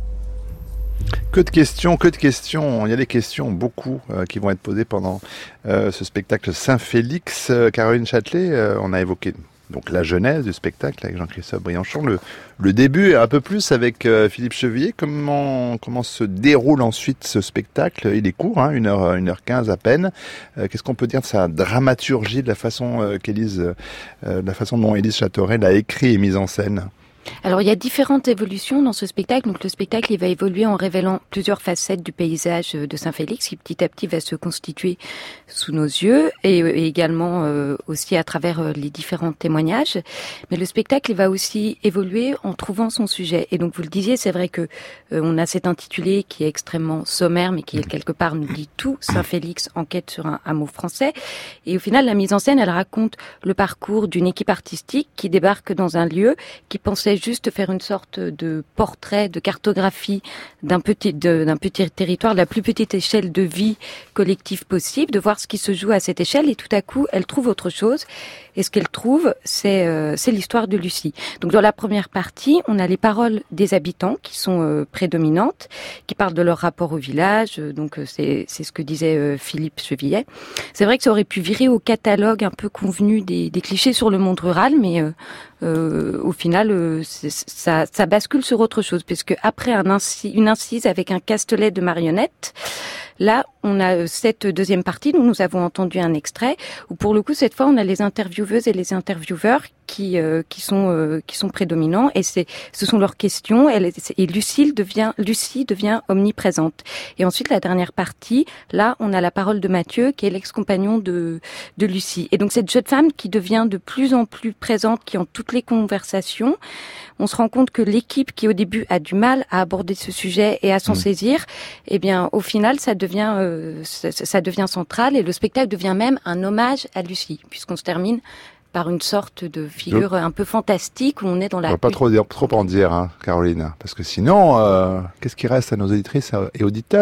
Que de questions, que de questions. Il y a des questions, beaucoup, euh, qui vont être posées pendant euh, ce spectacle Saint-Félix. Euh, Caroline Châtelet, euh, on a évoqué donc la genèse du spectacle avec Jean-Christophe Briançon, le, le début un peu plus avec euh, Philippe Chevillier. Comment, comment se déroule ensuite ce spectacle ? Il est court, hein, une heure, une heure quinze à peine. Euh, qu'est-ce qu'on peut dire de sa dramaturgie, de la façon euh, qu'Élise, euh, de la façon dont Élise Châteauret l'a écrit et mise en scène ? Alors il y a différentes évolutions dans ce spectacle. Donc le spectacle il va évoluer en révélant plusieurs facettes du paysage de Saint-Félix qui petit à petit va se constituer sous nos yeux et, et également euh, aussi à travers euh, les différents témoignages. Mais le spectacle il va aussi évoluer en trouvant son sujet. Et donc vous le disiez, c'est vrai que euh, on a cet intitulé qui est extrêmement sommaire mais qui quelque part nous dit tout. Saint-Félix, enquête sur un hameau français. Et au final la mise en scène elle raconte le parcours d'une équipe artistique qui débarque dans un lieu, qui pensait juste faire une sorte de portrait, de cartographie d'un petit, de, d'un petit territoire, de la plus petite échelle de vie collective possible, de voir ce qui se joue à cette échelle, et tout à coup, elle trouve autre chose. Et ce qu'elle trouve, c'est, euh, c'est l'histoire de Lucie. Donc dans la première partie, on a les paroles des habitants qui sont euh, prédominantes, qui parlent de leur rapport au village. Donc euh, c'est, c'est ce que disait euh, Philippe Chevillier. C'est vrai que ça aurait pu virer au catalogue un peu convenu des, des clichés sur le monde rural, mais euh, euh, au final, euh, ça, ça bascule sur autre chose, puisque après un inci, une incise avec un castelet de marionnettes, là, on a cette deuxième partie dont nous avons entendu un extrait, où pour le coup, cette fois, on a les intervieweuses et les intervieweurs qui euh, qui sont euh, qui sont prédominants, et c'est ce sont leurs questions. Elle, et Lucille devient Lucie devient omniprésente. Et ensuite, la dernière partie, là, on a la parole de Mathieu, qui est l'ex-compagnon de de Lucie. Et donc cette jeune femme qui devient de plus en plus présente, qui en toutes les conversations. On se rend compte que l'équipe qui au début a du mal à aborder ce sujet et à s'en mmh. saisir, eh bien au final ça devient euh, ça, ça devient central, et le spectacle devient même un hommage à Lucie, puisqu'on se termine par une sorte de figure Je... un peu fantastique où on est dans la... On va pas trop, dire, trop en dire, hein, Caroline, parce que sinon, euh, qu'est-ce qui reste à nos auditrices et auditeurs ?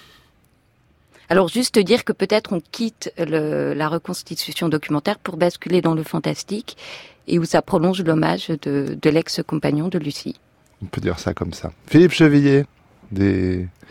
Alors juste dire que peut-être on quitte le, la reconstitution documentaire pour basculer dans le fantastique, et où ça prolonge l'hommage de, de l'ex-compagnon de Lucie. On peut dire ça comme ça. Philippe Chevillier, des,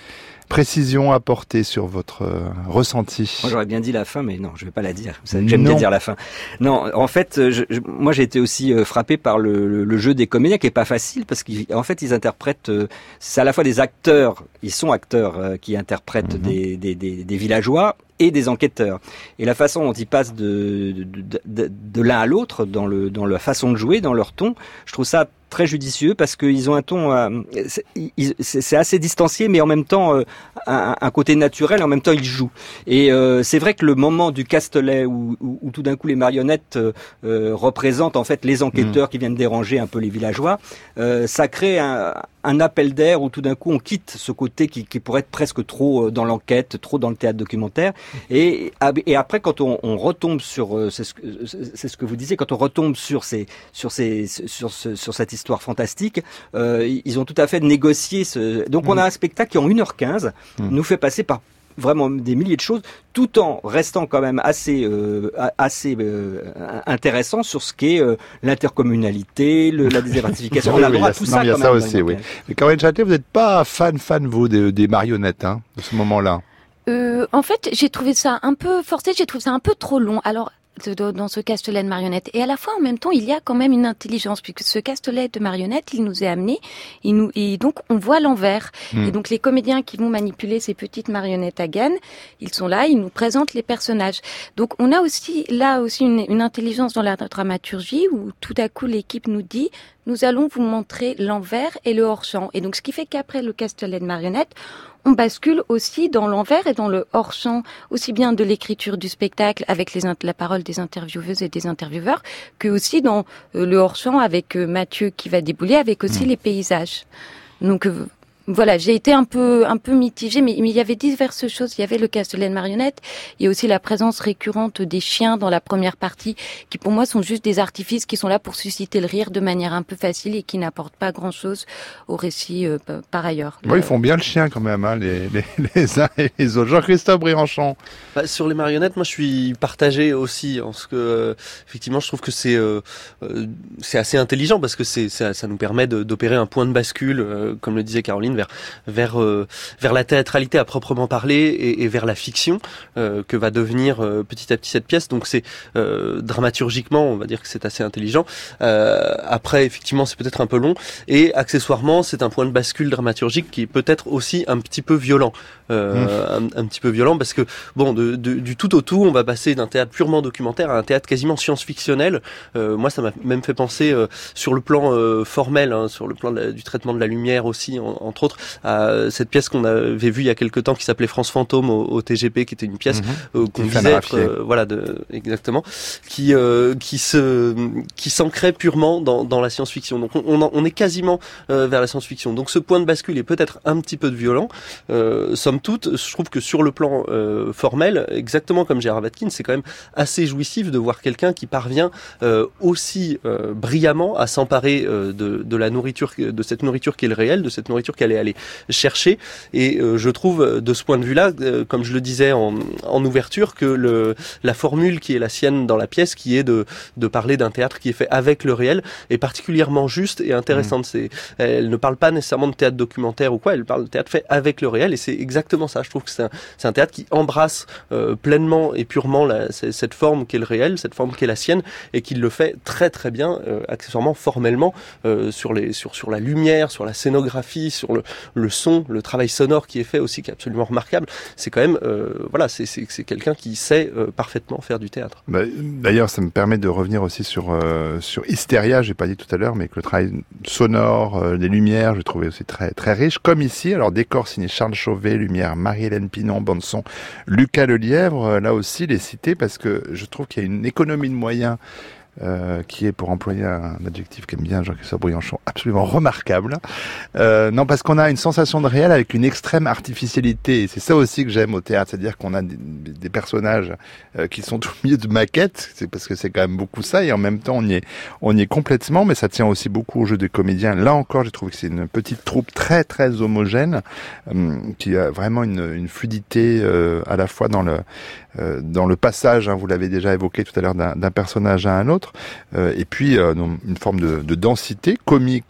précision à apporter sur votre euh, ressenti? Moi, j'aurais bien dit la fin, mais non, je vais pas la dire. J'aime bien dire la fin. Non, en fait, je, je, moi, j'ai été aussi euh, frappé par le, le, le jeu des comédiens qui est pas facile parce qu'en fait, ils interprètent. Euh, c'est à la fois des acteurs, ils sont acteurs euh, qui interprètent mm-hmm. des, des, des, des villageois et des enquêteurs. Et la façon dont ils passent de, de, de, de l'un à l'autre dans le dans la façon de jouer, dans leur ton, je trouve ça très judicieux parce qu'ils ont un ton, euh, c'est, c'est assez distancié, mais en même temps euh, un, un côté naturel. En même temps, ils jouent. Et euh, c'est vrai que le moment du Castelet où, où, où tout d'un coup les marionnettes euh, euh, représentent en fait les enquêteurs mmh. qui viennent déranger un peu les villageois, euh, ça crée un, un appel d'air où tout d'un coup on quitte ce côté qui, qui pourrait être presque trop dans l'enquête, trop dans le théâtre documentaire. Et, et après, quand on, on retombe sur, c'est ce, que, c'est ce que vous disiez, quand on retombe sur ces, sur ces, sur ce, sur cette histoire fantastique, euh, ils ont tout à fait négocié ce. Donc, mmh. on a un spectacle qui en une heure quinze mmh. nous fait passer par vraiment des milliers de choses, tout en restant quand même assez euh, assez euh, intéressant sur ce qu'est euh, l'intercommunalité, le, la désertification. On a droit à tout ça. Il y a quand ça même, aussi, oui. Mais Caroline Châtelet, vous n'êtes pas fan fan vous des, des marionnettes, hein, de ce moment-là. Euh, en fait, j'ai trouvé ça un peu forcé, j'ai trouvé ça un peu trop long. Alors, de, de, dans ce Castelet de marionnettes. Et à la fois, en même temps, il y a quand même une intelligence, puisque ce Castelet de marionnettes, il nous est amené, il nous, et donc on voit l'envers. Mmh. Et donc les comédiens qui vont manipuler ces petites marionnettes à gaines, ils sont là, ils nous présentent les personnages. Donc on a aussi là aussi une, une intelligence dans la dramaturgie, où tout à coup l'équipe nous dit, nous allons vous montrer l'envers et le hors-champ. Et donc ce qui fait qu'après le Castelet de marionnettes, on bascule aussi dans l'envers et dans le hors-champ, aussi bien de l'écriture du spectacle avec les, la parole des intervieweuses et des intervieweurs, que aussi dans euh, le hors-champ avec euh, Mathieu qui va débouler, avec aussi mmh. les paysages. Donc euh, voilà, j'ai été un peu un peu mitigée, mais, mais il y avait diverses choses. Il y avait le Castelet de marionnettes, il y a aussi la présence récurrente des chiens dans la première partie, qui pour moi sont juste des artifices qui sont là pour susciter le rire de manière un peu facile et qui n'apportent pas grand-chose au récit euh, par ailleurs. Bon, le... Ils font bien le chien quand même, hein, les, les, les uns et les autres. Jean-Christophe Briançon. Bah, sur les marionnettes, moi je suis partagé aussi, en ce que euh, effectivement je trouve que c'est euh, euh, c'est assez intelligent parce que c'est ça, ça nous permet de, d'opérer un point de bascule, euh, comme le disait Caroline, vers vers euh, vers la théâtralité à proprement parler et, et vers la fiction euh, que va devenir euh, petit à petit cette pièce. Donc c'est euh, dramaturgiquement, on va dire que c'est assez intelligent. Euh, après, effectivement, c'est peut-être un peu long et accessoirement, c'est un point de bascule dramaturgique qui est peut-être aussi un petit peu violent, euh, mmh. un, un petit peu violent parce que bon, de, de, du tout au tout, on va passer d'un théâtre purement documentaire à un théâtre quasiment science-fictionnel. Euh, moi, ça m'a même fait penser euh, sur le plan euh, formel, hein, sur le plan de la, du traitement de la lumière aussi, en, entre autres, à cette pièce qu'on avait vue il y a quelque temps qui s'appelait France Fantôme au, au T G P, qui était une pièce mmh. euh, qu'on disait être, euh, voilà, de, exactement, qui euh, qui se qui s'ancrait purement dans, dans la science-fiction. Donc on, on, on est quasiment euh, vers la science-fiction. Donc ce point de bascule est peut-être un petit peu de violent. Euh, somme toute, je trouve que sur le plan euh, formel, exactement comme Gérard Watkins, c'est quand même assez jouissif de voir quelqu'un qui parvient euh, aussi euh, brillamment à s'emparer euh, de, de la nourriture, de cette nourriture qui est le réel, de cette nourriture qu'elle est allée chercher. Et euh, je trouve de ce point de vue-là, euh, comme je le disais en, en ouverture, que le, la formule qui est la sienne dans la pièce, qui est de, de parler d'un théâtre qui est fait avec le réel, est particulièrement juste et intéressante. Mmh. C'est, elle ne parle pas nécessairement de théâtre documentaire ou quoi, elle parle de théâtre fait avec le réel, et c'est exactement ça. Je trouve que c'est un, c'est un théâtre qui embrasse euh, pleinement et purement la, cette forme qu'est le réel, cette forme qu'est la sienne, et qui le fait très très bien, euh, accessoirement, formellement, euh, sur, les, sur, sur la lumière, sur la scénographie, sur le, le son, le travail sonore qui est fait aussi, qui est absolument remarquable. C'est quand même, euh, voilà, c'est, c'est, c'est quelqu'un qui sait euh, parfaitement faire du théâtre. Bah, d'ailleurs, ça me permet de revenir aussi sur, euh, sur Hystéria, j'ai pas dit tout à l'heure, mais que le travail sonore, euh, des lumières, je trouvais aussi très, très riche, comme ici. Alors, décor signé Charles Chauvet, lumière Marie-Hélène Pinon, bande-son Lucas Lelièvre, là aussi les citer, parce que je trouve qu'il y a une économie de moyens Euh, qui est, pour employer un adjectif qu'aime bien Jean-Christophe Briançon, absolument remarquable. Euh, non, parce qu'on a une sensation de réel avec une extrême artificialité. Et c'est ça aussi que j'aime au théâtre, c'est-à-dire qu'on a des, des personnages euh, qui sont tout au milieu de maquettes, c'est parce que c'est quand même beaucoup ça, et en même temps on y est, on y est complètement, mais ça tient aussi beaucoup au jeu des comédiens. Là encore, j'ai trouvé que c'est une petite troupe très très homogène, euh, qui a vraiment une, une fluidité euh, à la fois dans le euh, dans le passage, hein, vous l'avez déjà évoqué tout à l'heure, d'un, d'un personnage à un autre. Euh, et puis euh, une forme de, de densité comique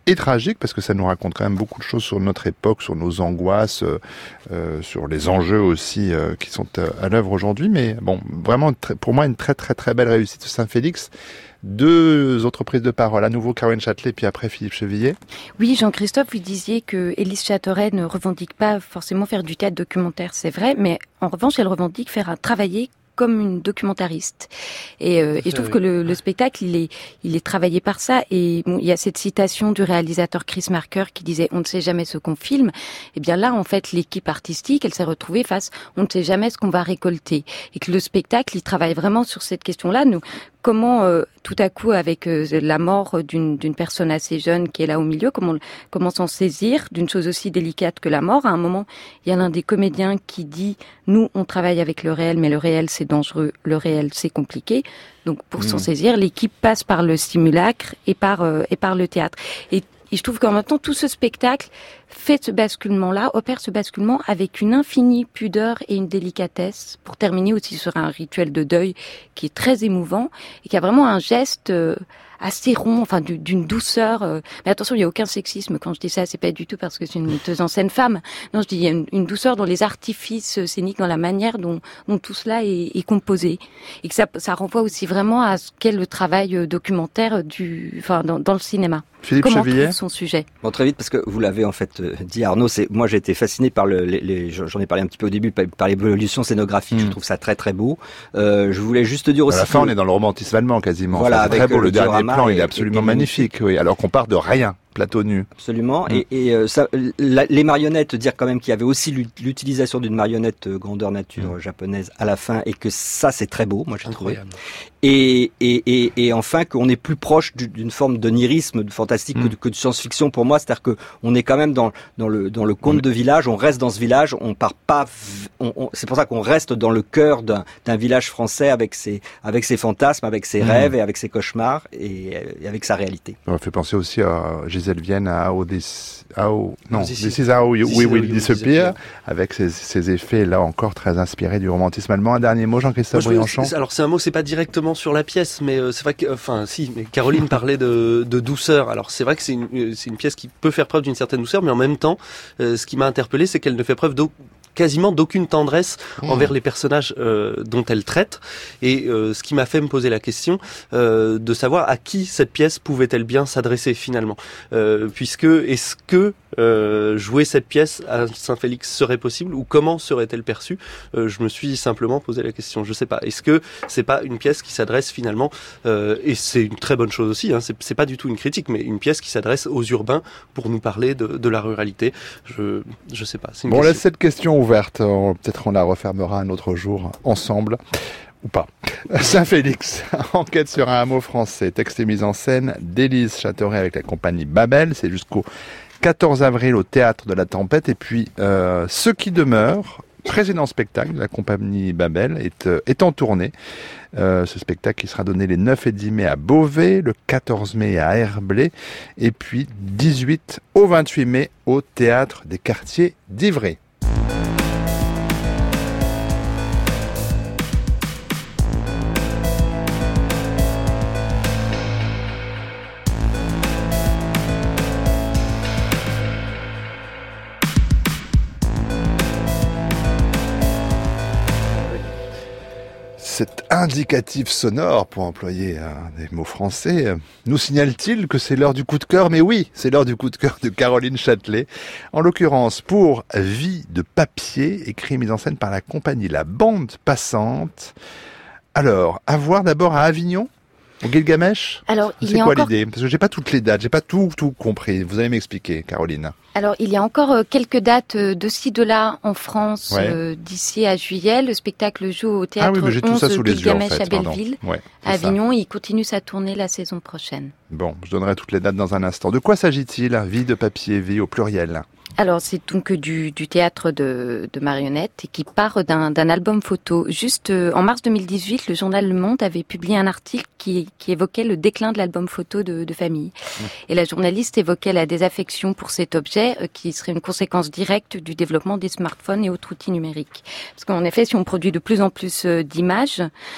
et tragique, parce que ça nous raconte quand même beaucoup de choses sur notre époque, sur nos angoisses, euh, sur les enjeux aussi euh, qui sont à l'œuvre aujourd'hui. Mais bon, vraiment, pour moi, une très très très belle réussite de Saint-Félix. Deux autres prises de parole, à nouveau Caroline Châtelet, puis après Philippe Chevillet. Oui, Jean-Christophe, vous disiez que Élise Chatteret ne revendique pas forcément faire du théâtre documentaire, c'est vrai, mais en revanche, elle revendique faire un travailler comme une documentariste. Et, euh, et je trouve oui. que le, le spectacle, il est, il est travaillé par ça. Et bon, il y a cette citation du réalisateur Chris Marker qui disait « On ne sait jamais ce qu'on filme ». Et bien là, en fait, l'équipe artistique, elle s'est retrouvée face « On ne sait jamais ce qu'on va récolter ». Et que le spectacle, il travaille vraiment sur cette question-là. Nous, comment euh, tout à coup, avec euh, la mort d'une, d'une personne assez jeune qui est là au milieu, comment, comment s'en saisir d'une chose aussi délicate que la mort. À un moment, il y a l'un des comédiens qui dit « Nous, on travaille avec le réel, mais le réel, c'est dangereux, le réel, c'est compliqué ». Donc, pour mmh. s'en saisir, l'équipe passe par le simulacre et par, euh, et par le théâtre. Et Et je trouve qu'en même temps, tout ce spectacle fait ce basculement-là, opère ce basculement avec une infinie pudeur et une délicatesse, pour terminer aussi sur un rituel de deuil qui est très émouvant et qui a vraiment un geste euh, assez rond, enfin d'une douceur. Euh... Mais attention, il n'y a aucun sexisme quand je dis ça, c'est pas du tout parce que c'est une metteuse en scène femme. Non, je dis il y a une, une douceur dans les artifices scéniques, dans la manière dont, dont tout cela est, est composé, et que ça, ça renvoie aussi vraiment à ce qu'est le travail documentaire du, enfin dans, dans le cinéma. Philippe Comment Chevillet. trouve son sujet. Bon, très vite, parce que vous l'avez en fait euh, dit, Arnaud, c'est, moi j'ai été fasciné par le, les, les, j'en ai parlé un petit peu au début, par, par l'évolution scénographique, mmh. je trouve ça très très beau. Euh, je voulais juste dire aussi... À la fin, que... on est dans le romantisme allemand quasiment. Voilà, enfin, c'est avec très beau, le, le dernier plan, et, il est absolument et, et magnifique, oui, alors qu'on part de rien. Plateau nu. Absolument. Mmh. Et, et euh, ça, la, les marionnettes, dire quand même qu'il y avait aussi l'utilisation d'une marionnette euh, grandeur nature mmh. japonaise à la fin, et que ça c'est très beau, moi j'ai trouvé. Et, et, et, et enfin qu'on est plus proche d'une forme d'onirisme, de fantastique mmh. que, de, que de science-fiction pour moi, c'est-à-dire que on est quand même dans, dans le dans le conte mmh. de village, on reste dans ce village, on part pas, on, on, c'est pour ça qu'on reste dans le cœur d'un, d'un village français avec ses avec ses fantasmes, avec ses mmh. rêves et avec ses cauchemars et, et avec sa réalité. Ça m'a fait penser aussi à Gisèle Vienne, à How This, how, non, This is How We Will Disappear, avec ces, ces effets là encore très inspirés du romantisme allemand. Un dernier mot, Jean-Christophe Briançon. Alors c'est un mot, c'est pas directement sur la pièce, mais euh, c'est vrai que, enfin si, mais Caroline parlait de, de douceur. Alors c'est vrai que c'est une, c'est une pièce qui peut faire preuve d'une certaine douceur, mais en même temps, euh, ce qui m'a interpellé, c'est qu'elle ne fait preuve d'aucun quasiment d'aucune tendresse mmh. envers les personnages euh, dont elle traite, et euh, ce qui m'a fait me poser la question euh, de savoir à qui cette pièce pouvait-elle bien s'adresser finalement, euh, puisque est-ce que euh, jouer cette pièce à Saint-Félix serait possible, ou comment serait-elle perçue? euh, Je me suis simplement posé la question. Je sais pas. Est-ce que c'est pas une pièce qui s'adresse finalement, euh, et c'est une très bonne chose aussi, hein, c'est, c'est pas du tout une critique, mais une pièce qui s'adresse aux urbains pour nous parler de, de la ruralité. Je je sais pas. C'est une bon, question. laisse cette question ouverte. Peut-être on la refermera un autre jour ensemble, ou pas. Saint-Félix, enquête sur un hameau français, texte et mise en scène d'Élise Chatteret avec la compagnie Babel. C'est jusqu'au quatorze avril au Théâtre de la Tempête. Et puis, euh, Ce qui demeure, précédent spectacle de la compagnie Babel, est, euh, est en tournée. Euh, ce spectacle qui sera donné les neuf et dix mai à Beauvais, le quatorze mai à Herblay, et puis dix-huit au vingt-huit mai au Théâtre des Quartiers d'Ivry. Cet indicatif sonore, pour employer euh, des mots français, euh, nous signale-t-il que c'est l'heure du coup de cœur? Mais oui, c'est l'heure du coup de cœur de Caroline Châtelet. En l'occurrence, pour Vie de papier, écrit et mis en scène par la compagnie La Bande Passante. Alors, à voir d'abord à Avignon, au Gilgamesh. Alors, il c'est y a quoi encore... l'idée? Parce que j'ai pas toutes les dates, j'ai pas tout, tout compris. Vous allez m'expliquer, Caroline. Alors, il y a encore euh, quelques dates euh, de ci, de là en France, ouais. euh, d'ici à juillet. Le spectacle joue au Théâtre ah oui, mais onze Gilgamesh en fait, à Belleville, ouais, à Avignon. Il continue sa tournée la saison prochaine. Bon, je donnerai toutes les dates dans un instant. De quoi s'agit-il? Vie de papier, vie au pluriel. Alors, c'est donc du, du théâtre de, de marionnettes et qui part d'un, d'un album photo. Juste euh, en mars deux mille dix-huit, le journal Le Monde avait publié un article qui, qui évoquait le déclin de l'album photo de, de famille. Mmh. Et la journaliste évoquait la désaffection pour cet objet euh, qui serait une conséquence directe du développement des smartphones et autres outils numériques. Parce qu'en effet, si on produit de plus en plus euh, d'images,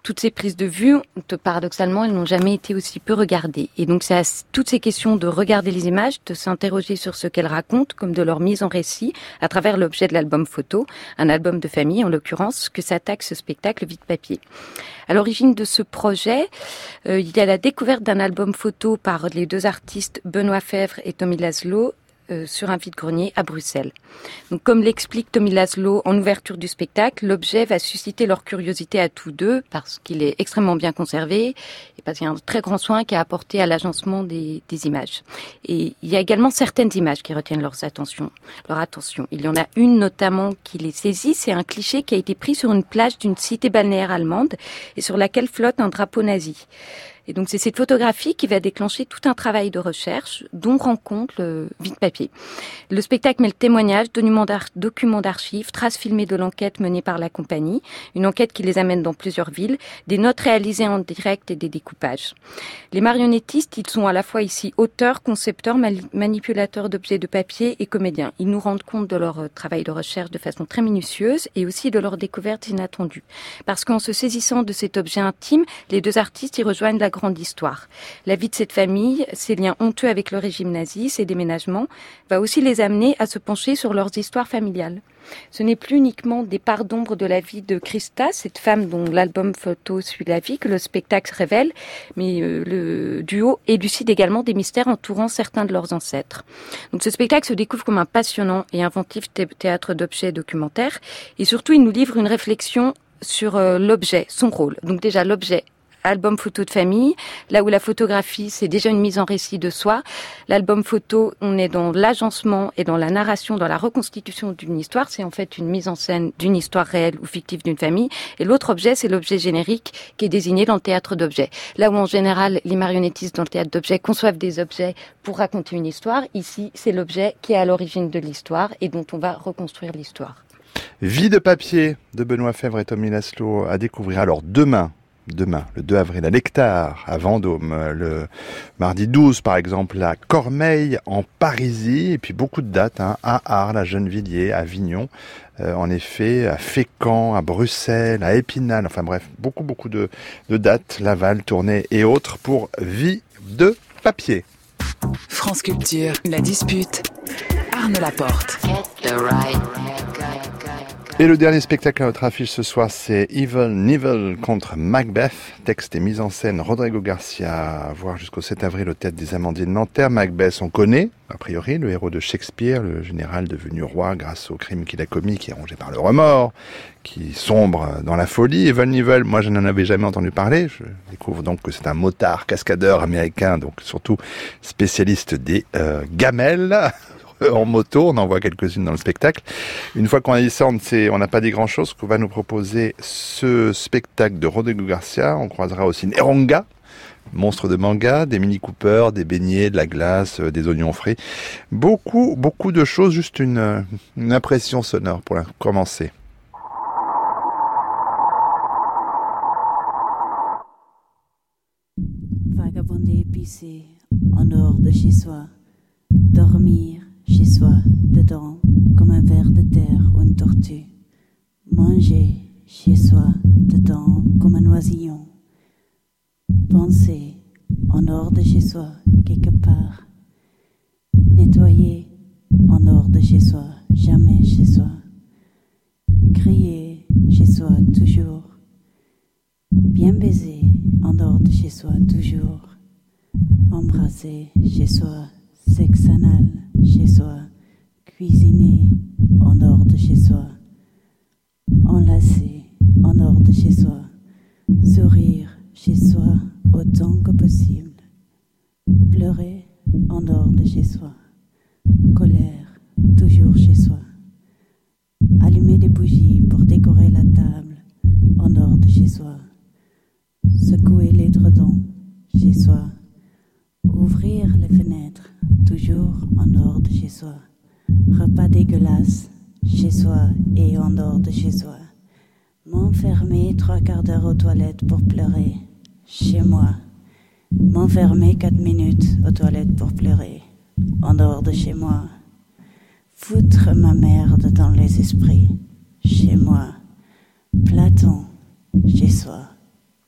toutes ces prises de vue, paradoxalement, elles n'ont jamais été aussi peu regardées. Et donc, c'est à toutes ces questions de regarder les images, de s'interroger sur ce qu'elles racontent, comme de leur mise en récit, à travers l'objet de l'album photo, un album de famille en l'occurrence, que s'attaque ce spectacle Vide-Papier. À l'origine de ce projet, euh, il y a la découverte d'un album photo par les deux artistes Benoît Fèvre et Tommy Laszlo, Euh, sur un vide-grenier à Bruxelles. Donc, comme l'explique Tommy Laszlo en ouverture du spectacle, l'objet va susciter leur curiosité à tous deux parce qu'il est extrêmement bien conservé et parce qu'il y a un très grand soin qui a apporté à l'agencement des, des images. Et il y a également certaines images qui retiennent leur attention, leur attention. Il y en a une notamment qui les saisit, c'est un cliché qui a été pris sur une plage d'une cité balnéaire allemande et sur laquelle flotte un drapeau nazi. Et donc, c'est cette photographie qui va déclencher tout un travail de recherche dont rend compte le Vide-Papier. Le spectacle met le témoignage, documents d'archives, traces filmées de l'enquête menée par la compagnie, une enquête qui les amène dans plusieurs villes, des notes réalisées en direct et des découpages. Les marionnettistes, ils sont à la fois ici auteurs, concepteurs, manipulateurs d'objets de papier et comédiens. Ils nous rendent compte de leur travail de recherche de façon très minutieuse et aussi de leurs découvertes inattendues. Parce qu'en se saisissant de cet objet intime, les deux artistes y rejoignent la grande histoire. La vie de cette famille, ses liens honteux avec le régime nazi, ses déménagements, va aussi les amener à se pencher sur leurs histoires familiales. Ce n'est plus uniquement des parts d'ombre de la vie de Christa, cette femme dont l'album photo suit la vie, que le spectacle révèle, mais euh, le duo élucide également des mystères entourant certains de leurs ancêtres. Donc ce spectacle se découvre comme un passionnant et inventif théâtre d'objets documentaires, et surtout il nous livre une réflexion sur euh, l'objet, son rôle. Donc déjà l'objet, album photo de famille, là où la photographie, c'est déjà une mise en récit de soi. L'album photo, on est dans l'agencement et dans la narration, dans la reconstitution d'une histoire. C'est en fait une mise en scène d'une histoire réelle ou fictive d'une famille. Et l'autre objet, c'est l'objet générique qui est désigné dans le théâtre d'objets. Là où en général, les marionnettistes dans le théâtre d'objets conçoivent des objets pour raconter une histoire, ici, c'est l'objet qui est à l'origine de l'histoire et dont on va reconstruire l'histoire. Vide-Papier de Benoît Fèvre et Tommy Laszlo à découvrir alors demain. Demain, le deux avril, à l'Hectare, à Vendôme, le mardi douze, par exemple, à Cormeilles, en Parisis, et puis beaucoup de dates, hein, à Arles, à Gennevilliers, à Avignon, euh, en effet, à Fécamp, à Bruxelles, à Épinal, enfin bref, beaucoup, beaucoup de, de dates, Laval, Tournai et autres pour Vide-Papier. France Culture, la dispute, Arnaud Laporte. Et le dernier spectacle à notre affiche ce soir, c'est Evel Knievel contre Macbeth. Texte et mise en scène Rodrigo Garcia, à voir jusqu'au sept avril au Théâtre des Amandiers de Nanterre. Macbeth, on connaît, a priori, le héros de Shakespeare, le général devenu roi grâce au crime qu'il a commis, qui est rongé par le remords, qui sombre dans la folie. Evel Knievel, moi je n'en avais jamais entendu parler. Je découvre donc que c'est un motard cascadeur américain, donc surtout spécialiste des euh, gamelles. En moto, on en voit quelques-unes dans le spectacle. Une fois qu'on a descendu, c'est, on n'a pas dit grand-chose, qu'on va nous proposer ce spectacle de Rodrigo Garcia. On croisera aussi Neronga, monstre de manga, des Mini Cooper, des beignets, de la glace, euh, des oignons frits. Beaucoup, beaucoup de choses, juste une, une impression sonore pour commencer. Vagabonder, pisser en dehors de chez soi, dormir chez soi, dedans, comme un ver de terre ou une tortue. Manger chez soi, dedans, comme un oisillon. Penser en dehors de chez soi, quelque part. Nettoyer en dehors de chez soi, jamais chez soi. Crier chez soi, toujours. Bien baiser en dehors de chez soi, toujours. Embrasser chez soi, sexe anal chez soi, cuisiner en dehors de chez soi, enlacer en dehors de chez soi, sourire chez soi autant que possible, pleurer en dehors de chez soi, colère toujours chez soi, allumer des bougies pour décorer la table en dehors de chez soi, secouer l'édredon chez soi, ouvrir les fenêtres, toujours en dehors de chez soi. Repas dégueulasse, chez soi et en dehors de chez soi. M'enfermer trois quarts d'heure aux toilettes pour pleurer, chez moi. M'enfermer quatre minutes aux toilettes pour pleurer, en dehors de chez moi. Foutre ma merde dans les esprits, chez moi. Platon, chez soi.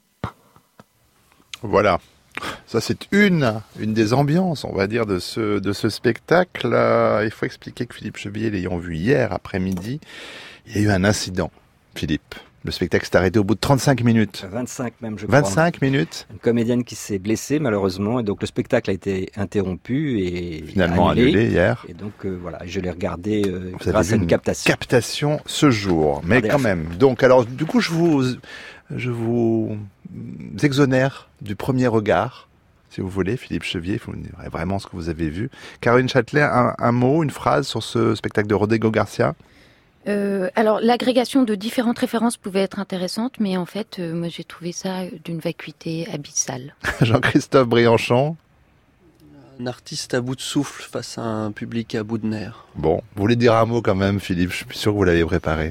Voilà. Ça, c'est une, une des ambiances, on va dire, de ce, de ce spectacle. Euh, il faut expliquer que Philippe Chevillier, l'ayant vu hier après-midi, il y a eu un incident, Philippe. Le spectacle s'est arrêté au bout de trente-cinq minutes. vingt-cinq même, je crois. vingt-cinq minutes. Une comédienne qui s'est blessée, malheureusement, et donc le spectacle a été interrompu et finalement annulé, annulé hier. Et donc, euh, voilà, je l'ai regardé euh, grâce à une, une captation. captation ce jour, mais quand même. Donc, alors, du coup, je vous, je vous exonère du premier regard, si vous voulez, Philippe Chevillier, vous me direz vraiment ce que vous avez vu. Caroline Châtelet, un, un mot, une phrase sur ce spectacle de Rodrigo Garcia? Euh, alors, l'agrégation de différentes références pouvait être intéressante, mais en fait, euh, moi, j'ai trouvé ça d'une vacuité abyssale. Jean-Christophe Briançon. Un artiste à bout de souffle face à un public à bout de nerfs. Bon, vous voulez dire un mot quand même, Philippe? Je suis sûr que vous l'avez préparé.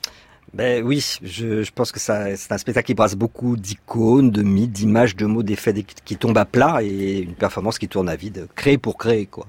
Ben oui, je, je pense que ça, c'est un spectacle qui brasse beaucoup d'icônes, de mythes, d'images, de mots, d'effets qui tombent à plat et une performance qui tourne à vide, créée pour créer, quoi.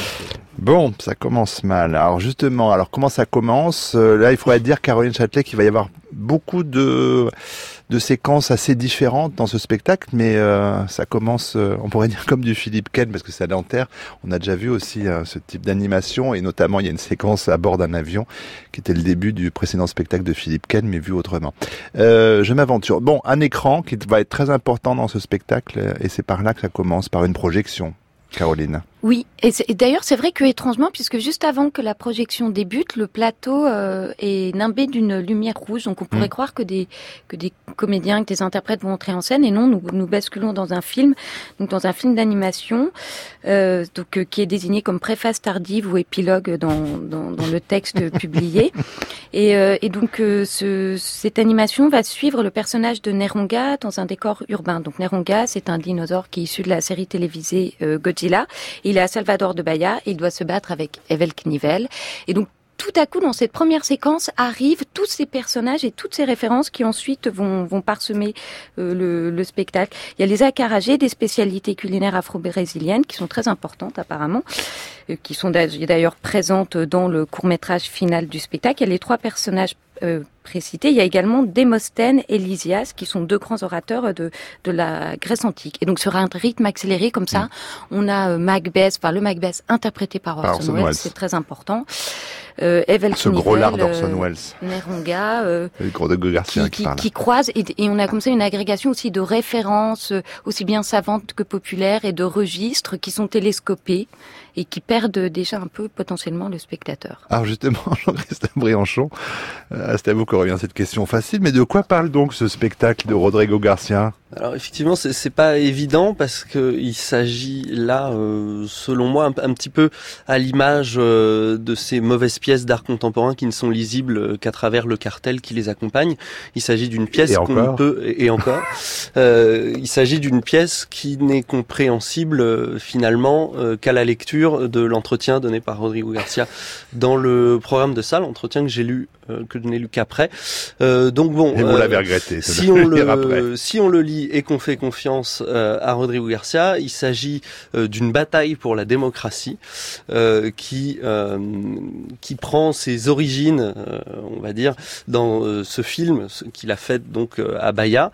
Bon, ça commence mal. Alors justement, alors comment ça commence? euh, Là, il faudrait dire, Caroline Châtelet, qu'il va y avoir beaucoup de, de séquences assez différentes dans ce spectacle, mais euh, ça commence, euh, on pourrait dire comme du Philippe Ken, parce que c'est à Nanterre. On a déjà vu aussi euh, ce type d'animation, et notamment il y a une séquence à bord d'un avion, qui était le début du précédent spectacle de Philippe Ken, mais vu autrement. Euh, je m'aventure. Bon, un écran qui va être très important dans ce spectacle, et c'est par là que ça commence, par une projection. Caroline. Oui, et, et d'ailleurs c'est vrai que étrangement, puisque juste avant que la projection débute, le plateau euh, est nimbé d'une lumière rouge, donc on pourrait mmh. croire que des que des comédiens, que des interprètes vont entrer en scène, et non, nous nous basculons dans un film, donc dans un film d'animation, euh, donc euh, qui est désigné comme préface tardive ou épilogue dans dans, dans le texte publié, et, euh, et donc euh, ce, cette animation va suivre le personnage de Neronga dans un décor urbain. Donc Neronga, c'est un dinosaure qui est issu de la série télévisée euh, Godzilla. Il est à Salvador de Bahia et il doit se battre avec Evel Knievel. Et donc, tout à coup, dans cette première séquence, arrivent tous ces personnages et toutes ces références qui ensuite vont, vont parsemer euh, le, le spectacle. Il y a les acarajés, des spécialités culinaires afro-brésiliennes qui sont très importantes apparemment, euh, qui sont d'ailleurs présentes dans le court-métrage final du spectacle. Il y a les trois personnages euh, précités. Il y a également Démosthène et Lysias, qui sont deux grands orateurs de, de la Grèce antique. Et donc, sur un rythme accéléré comme ça, mmh. on a euh, Macbeth, enfin le Macbeth interprété par Orson Welles, c'est très important. Euh, Evel Ce Knievel, gros lard d'Orson Welles. Euh, Neronga, euh, le gros de Garcia qui, qui, qui, parle. qui croise, et, et on a comme ça une agrégation aussi de références, euh, aussi bien savantes que populaires, et de registres qui sont télescopés et qui perdent déjà un peu potentiellement le spectateur. Alors justement, Jean-Christophe Briançon, euh, c'est à vous que revient cette question facile, mais de quoi parle donc ce spectacle de Rodrigo Garcia? Alors effectivement, c'est, c'est pas évident parce que il s'agit là, euh, selon moi, un, un petit peu à l'image euh, de ces mauvaises pièces d'art contemporain qui ne sont lisibles qu'à travers le cartel qui les accompagne. Il s'agit d'une pièce et qu'on encore. peut et encore. euh, il s'agit d'une pièce qui n'est compréhensible euh, finalement euh, qu'à la lecture de l'entretien donné par Rodrigo Garcia dans le programme de salle, entretien que j'ai lu, euh, que je n'ai lu qu'après. Euh, donc bon, et vous euh, l'avez regretté. Si on le, si on le lit et qu'on fait confiance euh, à Rodrigo Garcia, il s'agit euh, d'une bataille pour la démocratie euh, qui euh, qui prend ses origines, euh, on va dire, dans euh, ce film qu'il a fait donc euh, à Bahia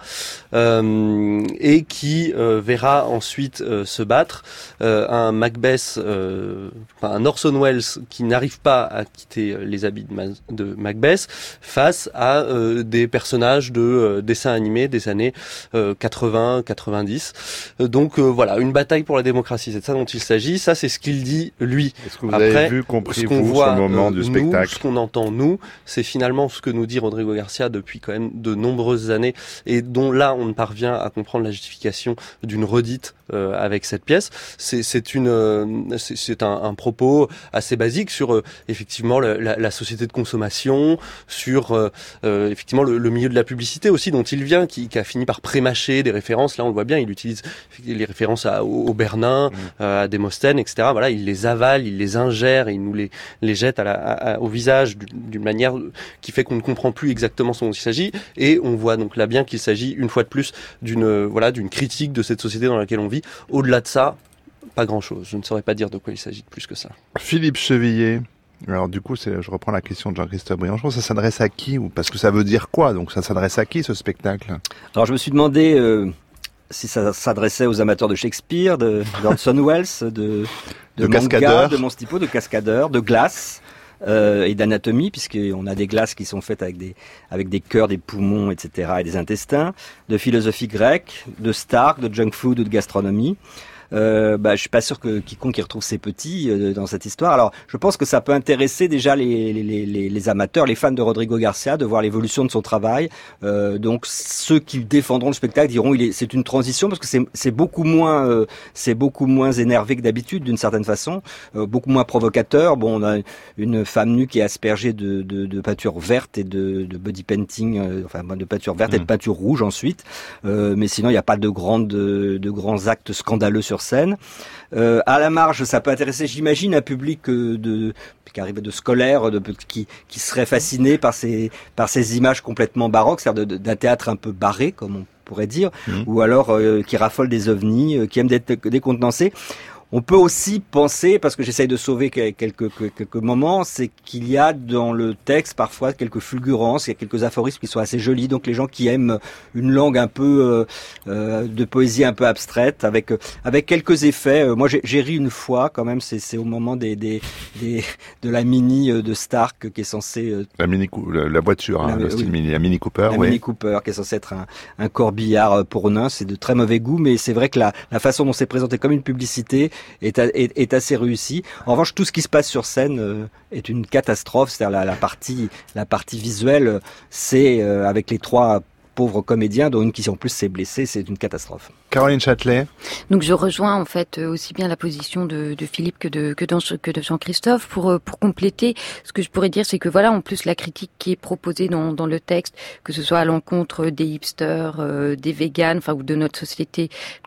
euh, et qui euh, verra ensuite euh, se battre euh, un Macbeth, euh, enfin, un Orson Welles qui n'arrive pas à quitter les habits de, Ma- de Macbeth face à euh, des personnages de euh, dessins animés des années euh, quatre-vingts quatre-vingt-dix. Euh, donc euh, voilà, une bataille pour la démocratie, c'est de ça dont il s'agit. Ça, c'est ce qu'il dit lui. Est-ce que vous Après, avez vu, compris ce qu'on vous, voit, ce moment euh, du spectacle? Nous, ce qu'on entend nous, c'est finalement ce que nous dit Rodrigo Garcia depuis quand même de nombreuses années et dont là on ne parvient à comprendre la justification d'une redite euh, avec cette pièce. C'est, c'est une, euh, c'est, c'est un, un propos assez basique sur euh, effectivement le, la, la société de consommation, sur euh, euh, effectivement le, le milieu de la publicité aussi dont il vient, qui, qui a fini par prémâcher des références. Là, on le voit bien, il utilise les références à, au, au Bernin, mmh. euh, à Démosthène, et cetera. Voilà, il les avale, il les ingère, et il nous les, les jette à la, à, au visage d'une, d'une manière qui fait qu'on ne comprend plus exactement ce dont il s'agit. Et on voit donc là bien qu'il s'agit une fois de plus d'une, voilà, d'une critique de cette société dans laquelle on vit. Au-delà de ça, pas grand-chose. Je ne saurais pas dire de quoi il s'agit de plus que ça. Philippe Chevillier. Alors du coup, c'est, je reprends la question de Jean-Christophe Briançon. Ça s'adresse à qui? Ou parce que ça veut dire quoi? Donc ça s'adresse à qui ce spectacle? Alors je me suis demandé euh, si ça s'adressait aux amateurs de Shakespeare, de d'Orson Welles, de, de, de manga, cascadeurs. de Monstre Tipo, de cascadeurs, de glace. Euh, et d'anatomie, puisqu'on a des glaces qui sont faites avec des, avec des cœurs, des poumons, et cetera, et des intestins, de philosophie grecque, de Stark, de junk food ou de gastronomie. Euh, bah, je suis pas sûr que quiconque y retrouve ses petits euh, dans cette histoire. Alors, je pense que ça peut intéresser déjà les, les, les, les amateurs, les fans de Rodrigo Garcia, de voir l'évolution de son travail. Euh, donc, ceux qui défendront le spectacle diront il est, c'est une transition parce que c'est, c'est beaucoup moins, euh, c'est beaucoup moins énervé que d'habitude d'une certaine façon, euh, beaucoup moins provocateur. Bon, on a une femme nue qui est aspergée de, de, de peinture verte et de, de body painting, euh, enfin de peinture verte mmh. et de peinture rouge ensuite. Euh, mais sinon, il n'y a pas de grandes, de, de grands actes scandaleux sur scène. Euh, à la marge, ça peut intéresser, j'imagine, un public euh, de qui arrive de scolaires, de, qui qui serait fasciné par ces par ces images complètement baroques, c'est-à-dire de, d'un théâtre un peu barré, comme on pourrait dire, mmh. ou alors euh, qui raffole des ovnis, euh, qui aime d'être décontenancé. On peut aussi penser, parce que j'essaye de sauver quelques, quelques moments, c'est qu'il y a dans le texte parfois quelques fulgurances, il y a quelques aphorismes qui sont assez jolis. Donc les gens qui aiment une langue un peu euh, de poésie un peu abstraite, avec avec quelques effets. Moi j'ai, j'ai ri une fois quand même. C'est, c'est au moment des, des des de la Mini de Stark qui est censée euh, la Mini la, la voiture, hein, la, le style oui. Mini, la Mini Cooper, la oui. Mini Cooper qui est censée être un, un corbillard pour nains. C'est de très mauvais goût, mais c'est vrai que la la façon dont c'est présenté comme une publicité Est, est, est assez réussi. En revanche, tout ce qui se passe sur scène euh, est une catastrophe. C'est-à-dire la, la partie, la partie visuelle, c'est euh, avec les trois pauvres comédiens, dont une qui en plus s'est blessée, c'est une catastrophe. Caroline Châtelet. Donc je rejoins en fait aussi bien la position de, de Philippe que de que, dans, que de Jean-Christophe pour pour compléter. Ce que je pourrais dire, c'est que voilà, en plus la critique qui est proposée dans dans le texte, que ce soit à l'encontre des hipsters, euh, des véganes, enfin ou de notre société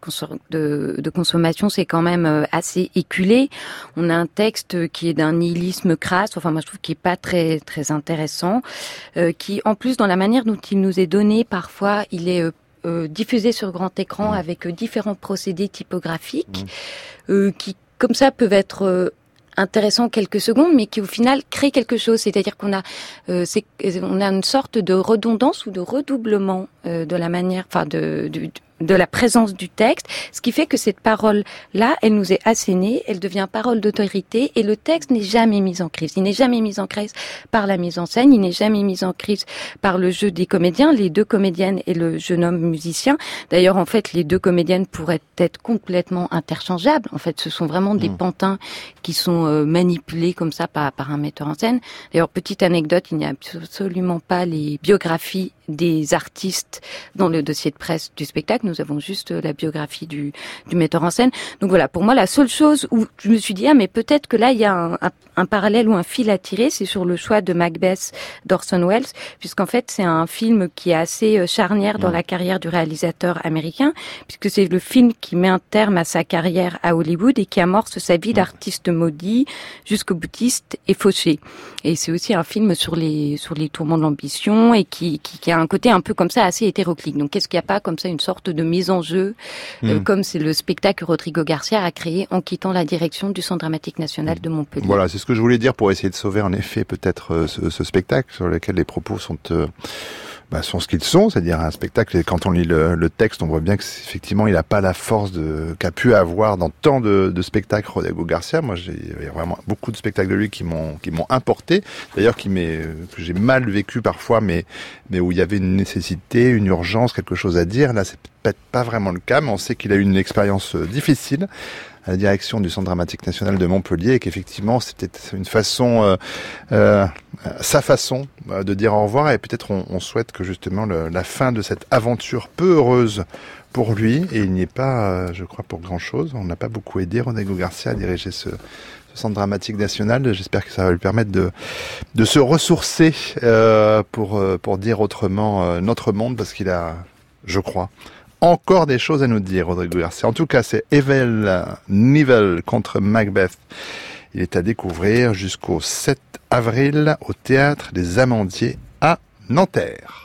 de, de consommation, c'est quand même assez éculé. On a un texte qui est d'un nihilisme crasse. Enfin moi je trouve qu'il est pas très très intéressant, euh, qui en plus dans la manière dont il nous est donné, parfois il est euh, Euh, diffusé sur grand écran mmh. avec euh, différents procédés typographiques mmh. euh, qui, comme ça, peuvent être euh, intéressants quelques secondes, mais qui au final créent quelque chose. C'est-à-dire qu'on a, euh, c'est, on a une sorte de redondance ou de redoublement euh, de la manière, enfin de, de, de la présence du texte, ce qui fait que cette parole-là, elle nous est assénée, elle devient parole d'autorité, et le texte n'est jamais mis en crise. Il n'est jamais mis en crise par la mise en scène, il n'est jamais mis en crise par le jeu des comédiens, les deux comédiennes et le jeune homme musicien. D'ailleurs, en fait, les deux comédiennes pourraient être complètement interchangeables. En fait, ce sont vraiment des mmh. pantins qui sont euh, manipulés comme ça par, par un metteur en scène. D'ailleurs, petite anecdote, il n'y a absolument pas les biographies des artistes dans le dossier de presse du spectacle. Nous avons juste la biographie du, du metteur en scène. Donc voilà, pour moi, la seule chose où je me suis dit, ah, mais peut-être que là, il y a un, un, un parallèle ou un fil à tirer, c'est sur le choix de Macbeth d'Orson Welles, puisqu'en fait, c'est un film qui est assez charnière dans mmh. la carrière du réalisateur américain, puisque c'est le film qui met un terme à sa carrière à Hollywood et qui amorce sa vie mmh. d'artiste maudit jusqu'au boutiste et fauché. Et c'est aussi un film sur les, sur les tourments de l'ambition et qui, qui, qui a un côté un peu comme ça assez hétéroclite. Donc, qu'est-ce qu'il n'y a pas comme ça une sorte de mise en jeu, mmh. euh, comme c'est le spectacle que Rodrigo Garcia a créé en quittant la direction du Centre dramatique national de Montpellier. Voilà, c'est ce que je voulais dire pour essayer de sauver en effet peut-être euh, ce, ce spectacle sur lequel les propos sont euh, bah, sont ce qu'ils sont, c'est-à-dire un spectacle. Et quand on lit le, le texte, on voit bien que effectivement il n'a pas la force de, qu'a pu avoir dans tant de, de spectacles Rodrigo Garcia. Moi, j'ai il y a vraiment beaucoup de spectacles de lui qui m'ont qui m'ont importé, d'ailleurs qui m'est que j'ai mal vécu parfois, mais mais où il y avait une nécessité, une urgence, quelque chose à dire. Là, c'est peut-être pas vraiment le cas, mais on sait qu'il a eu une expérience difficile à la direction du Centre dramatique national de Montpellier et qu'effectivement c'était une façon, euh, euh, sa façon euh, de dire au revoir, et peut-être on, on souhaite que justement le, la fin de cette aventure peu heureuse pour lui, et il n'y est pas, euh, je crois, pour grand-chose. On n'a pas beaucoup aidé Rodrigo Garcia à diriger ce, ce Centre dramatique national. J'espère que ça va lui permettre de, de se ressourcer euh, pour, pour dire autrement euh, notre monde, parce qu'il a, je crois, encore des choses à nous dire, Rodrigo Garcia. En tout cas, c'est Evel Knievel contre Macbeth. Il est à découvrir jusqu'au sept avril au Théâtre des Amandiers à Nanterre.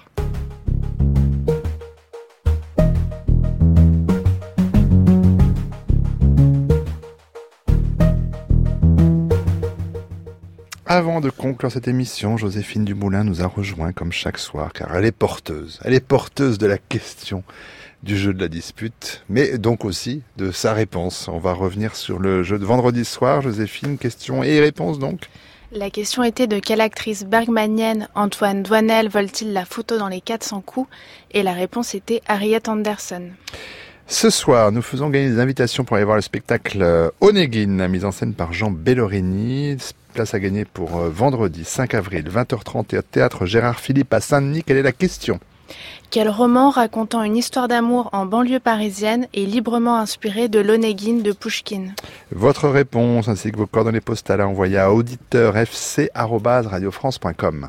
avant de conclure cette émission, Joséphine Dumoulin nous a rejoint comme chaque soir, car elle est porteuse. Elle est porteuse de la question du jeu de la dispute, mais donc aussi de sa réponse. On va revenir sur le jeu de vendredi soir. Joséphine, question et réponse donc. La question était de quelle actrice bergmanienne Antoine Doinel vole-t-il la photo dans les quatre cents coups? Et la réponse était Harriet Anderson. Ce soir, nous faisons gagner des invitations pour aller voir le spectacle Onegin, mise en scène par Jean Bellorini. Place à gagner pour vendredi cinq avril, vingt heures trente, au théâtre Gérard Philippe à Saint-Denis. Quelle est la question? Quel roman racontant une histoire d'amour en banlieue parisienne est librement inspiré de l'Onegin de Pouchkine? Votre réponse ainsi que vos coordonnées postales à envoyer à auditeur f c arobase radio france point com.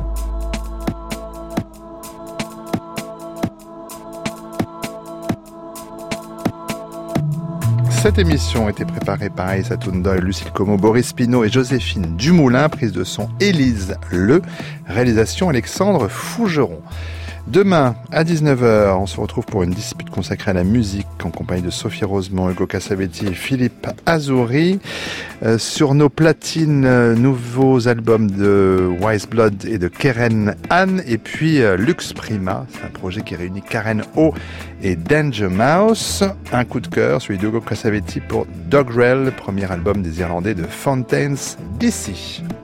Cette émission a été préparée par Aïssa Toundoy, Lucille Como, Boris Pinault et Joséphine Dumoulin. Prise de son Élise Le. Réalisation Alexandre Fougeron. Demain, à dix-neuf heures, on se retrouve pour une dispute consacrée à la musique en compagnie de Sophie Rosemont, Hugo Cassavetti et Philippe Azouri. Euh, sur nos platines, euh, nouveaux albums de Wise Blood et de Keren Anne. Et puis euh, Lux Prima, c'est un projet qui réunit Karen O et Danger Mouse. Un coup de cœur, celui d'Hugo Cassavetti pour Dogrel, premier album des Irlandais de Fountains D C.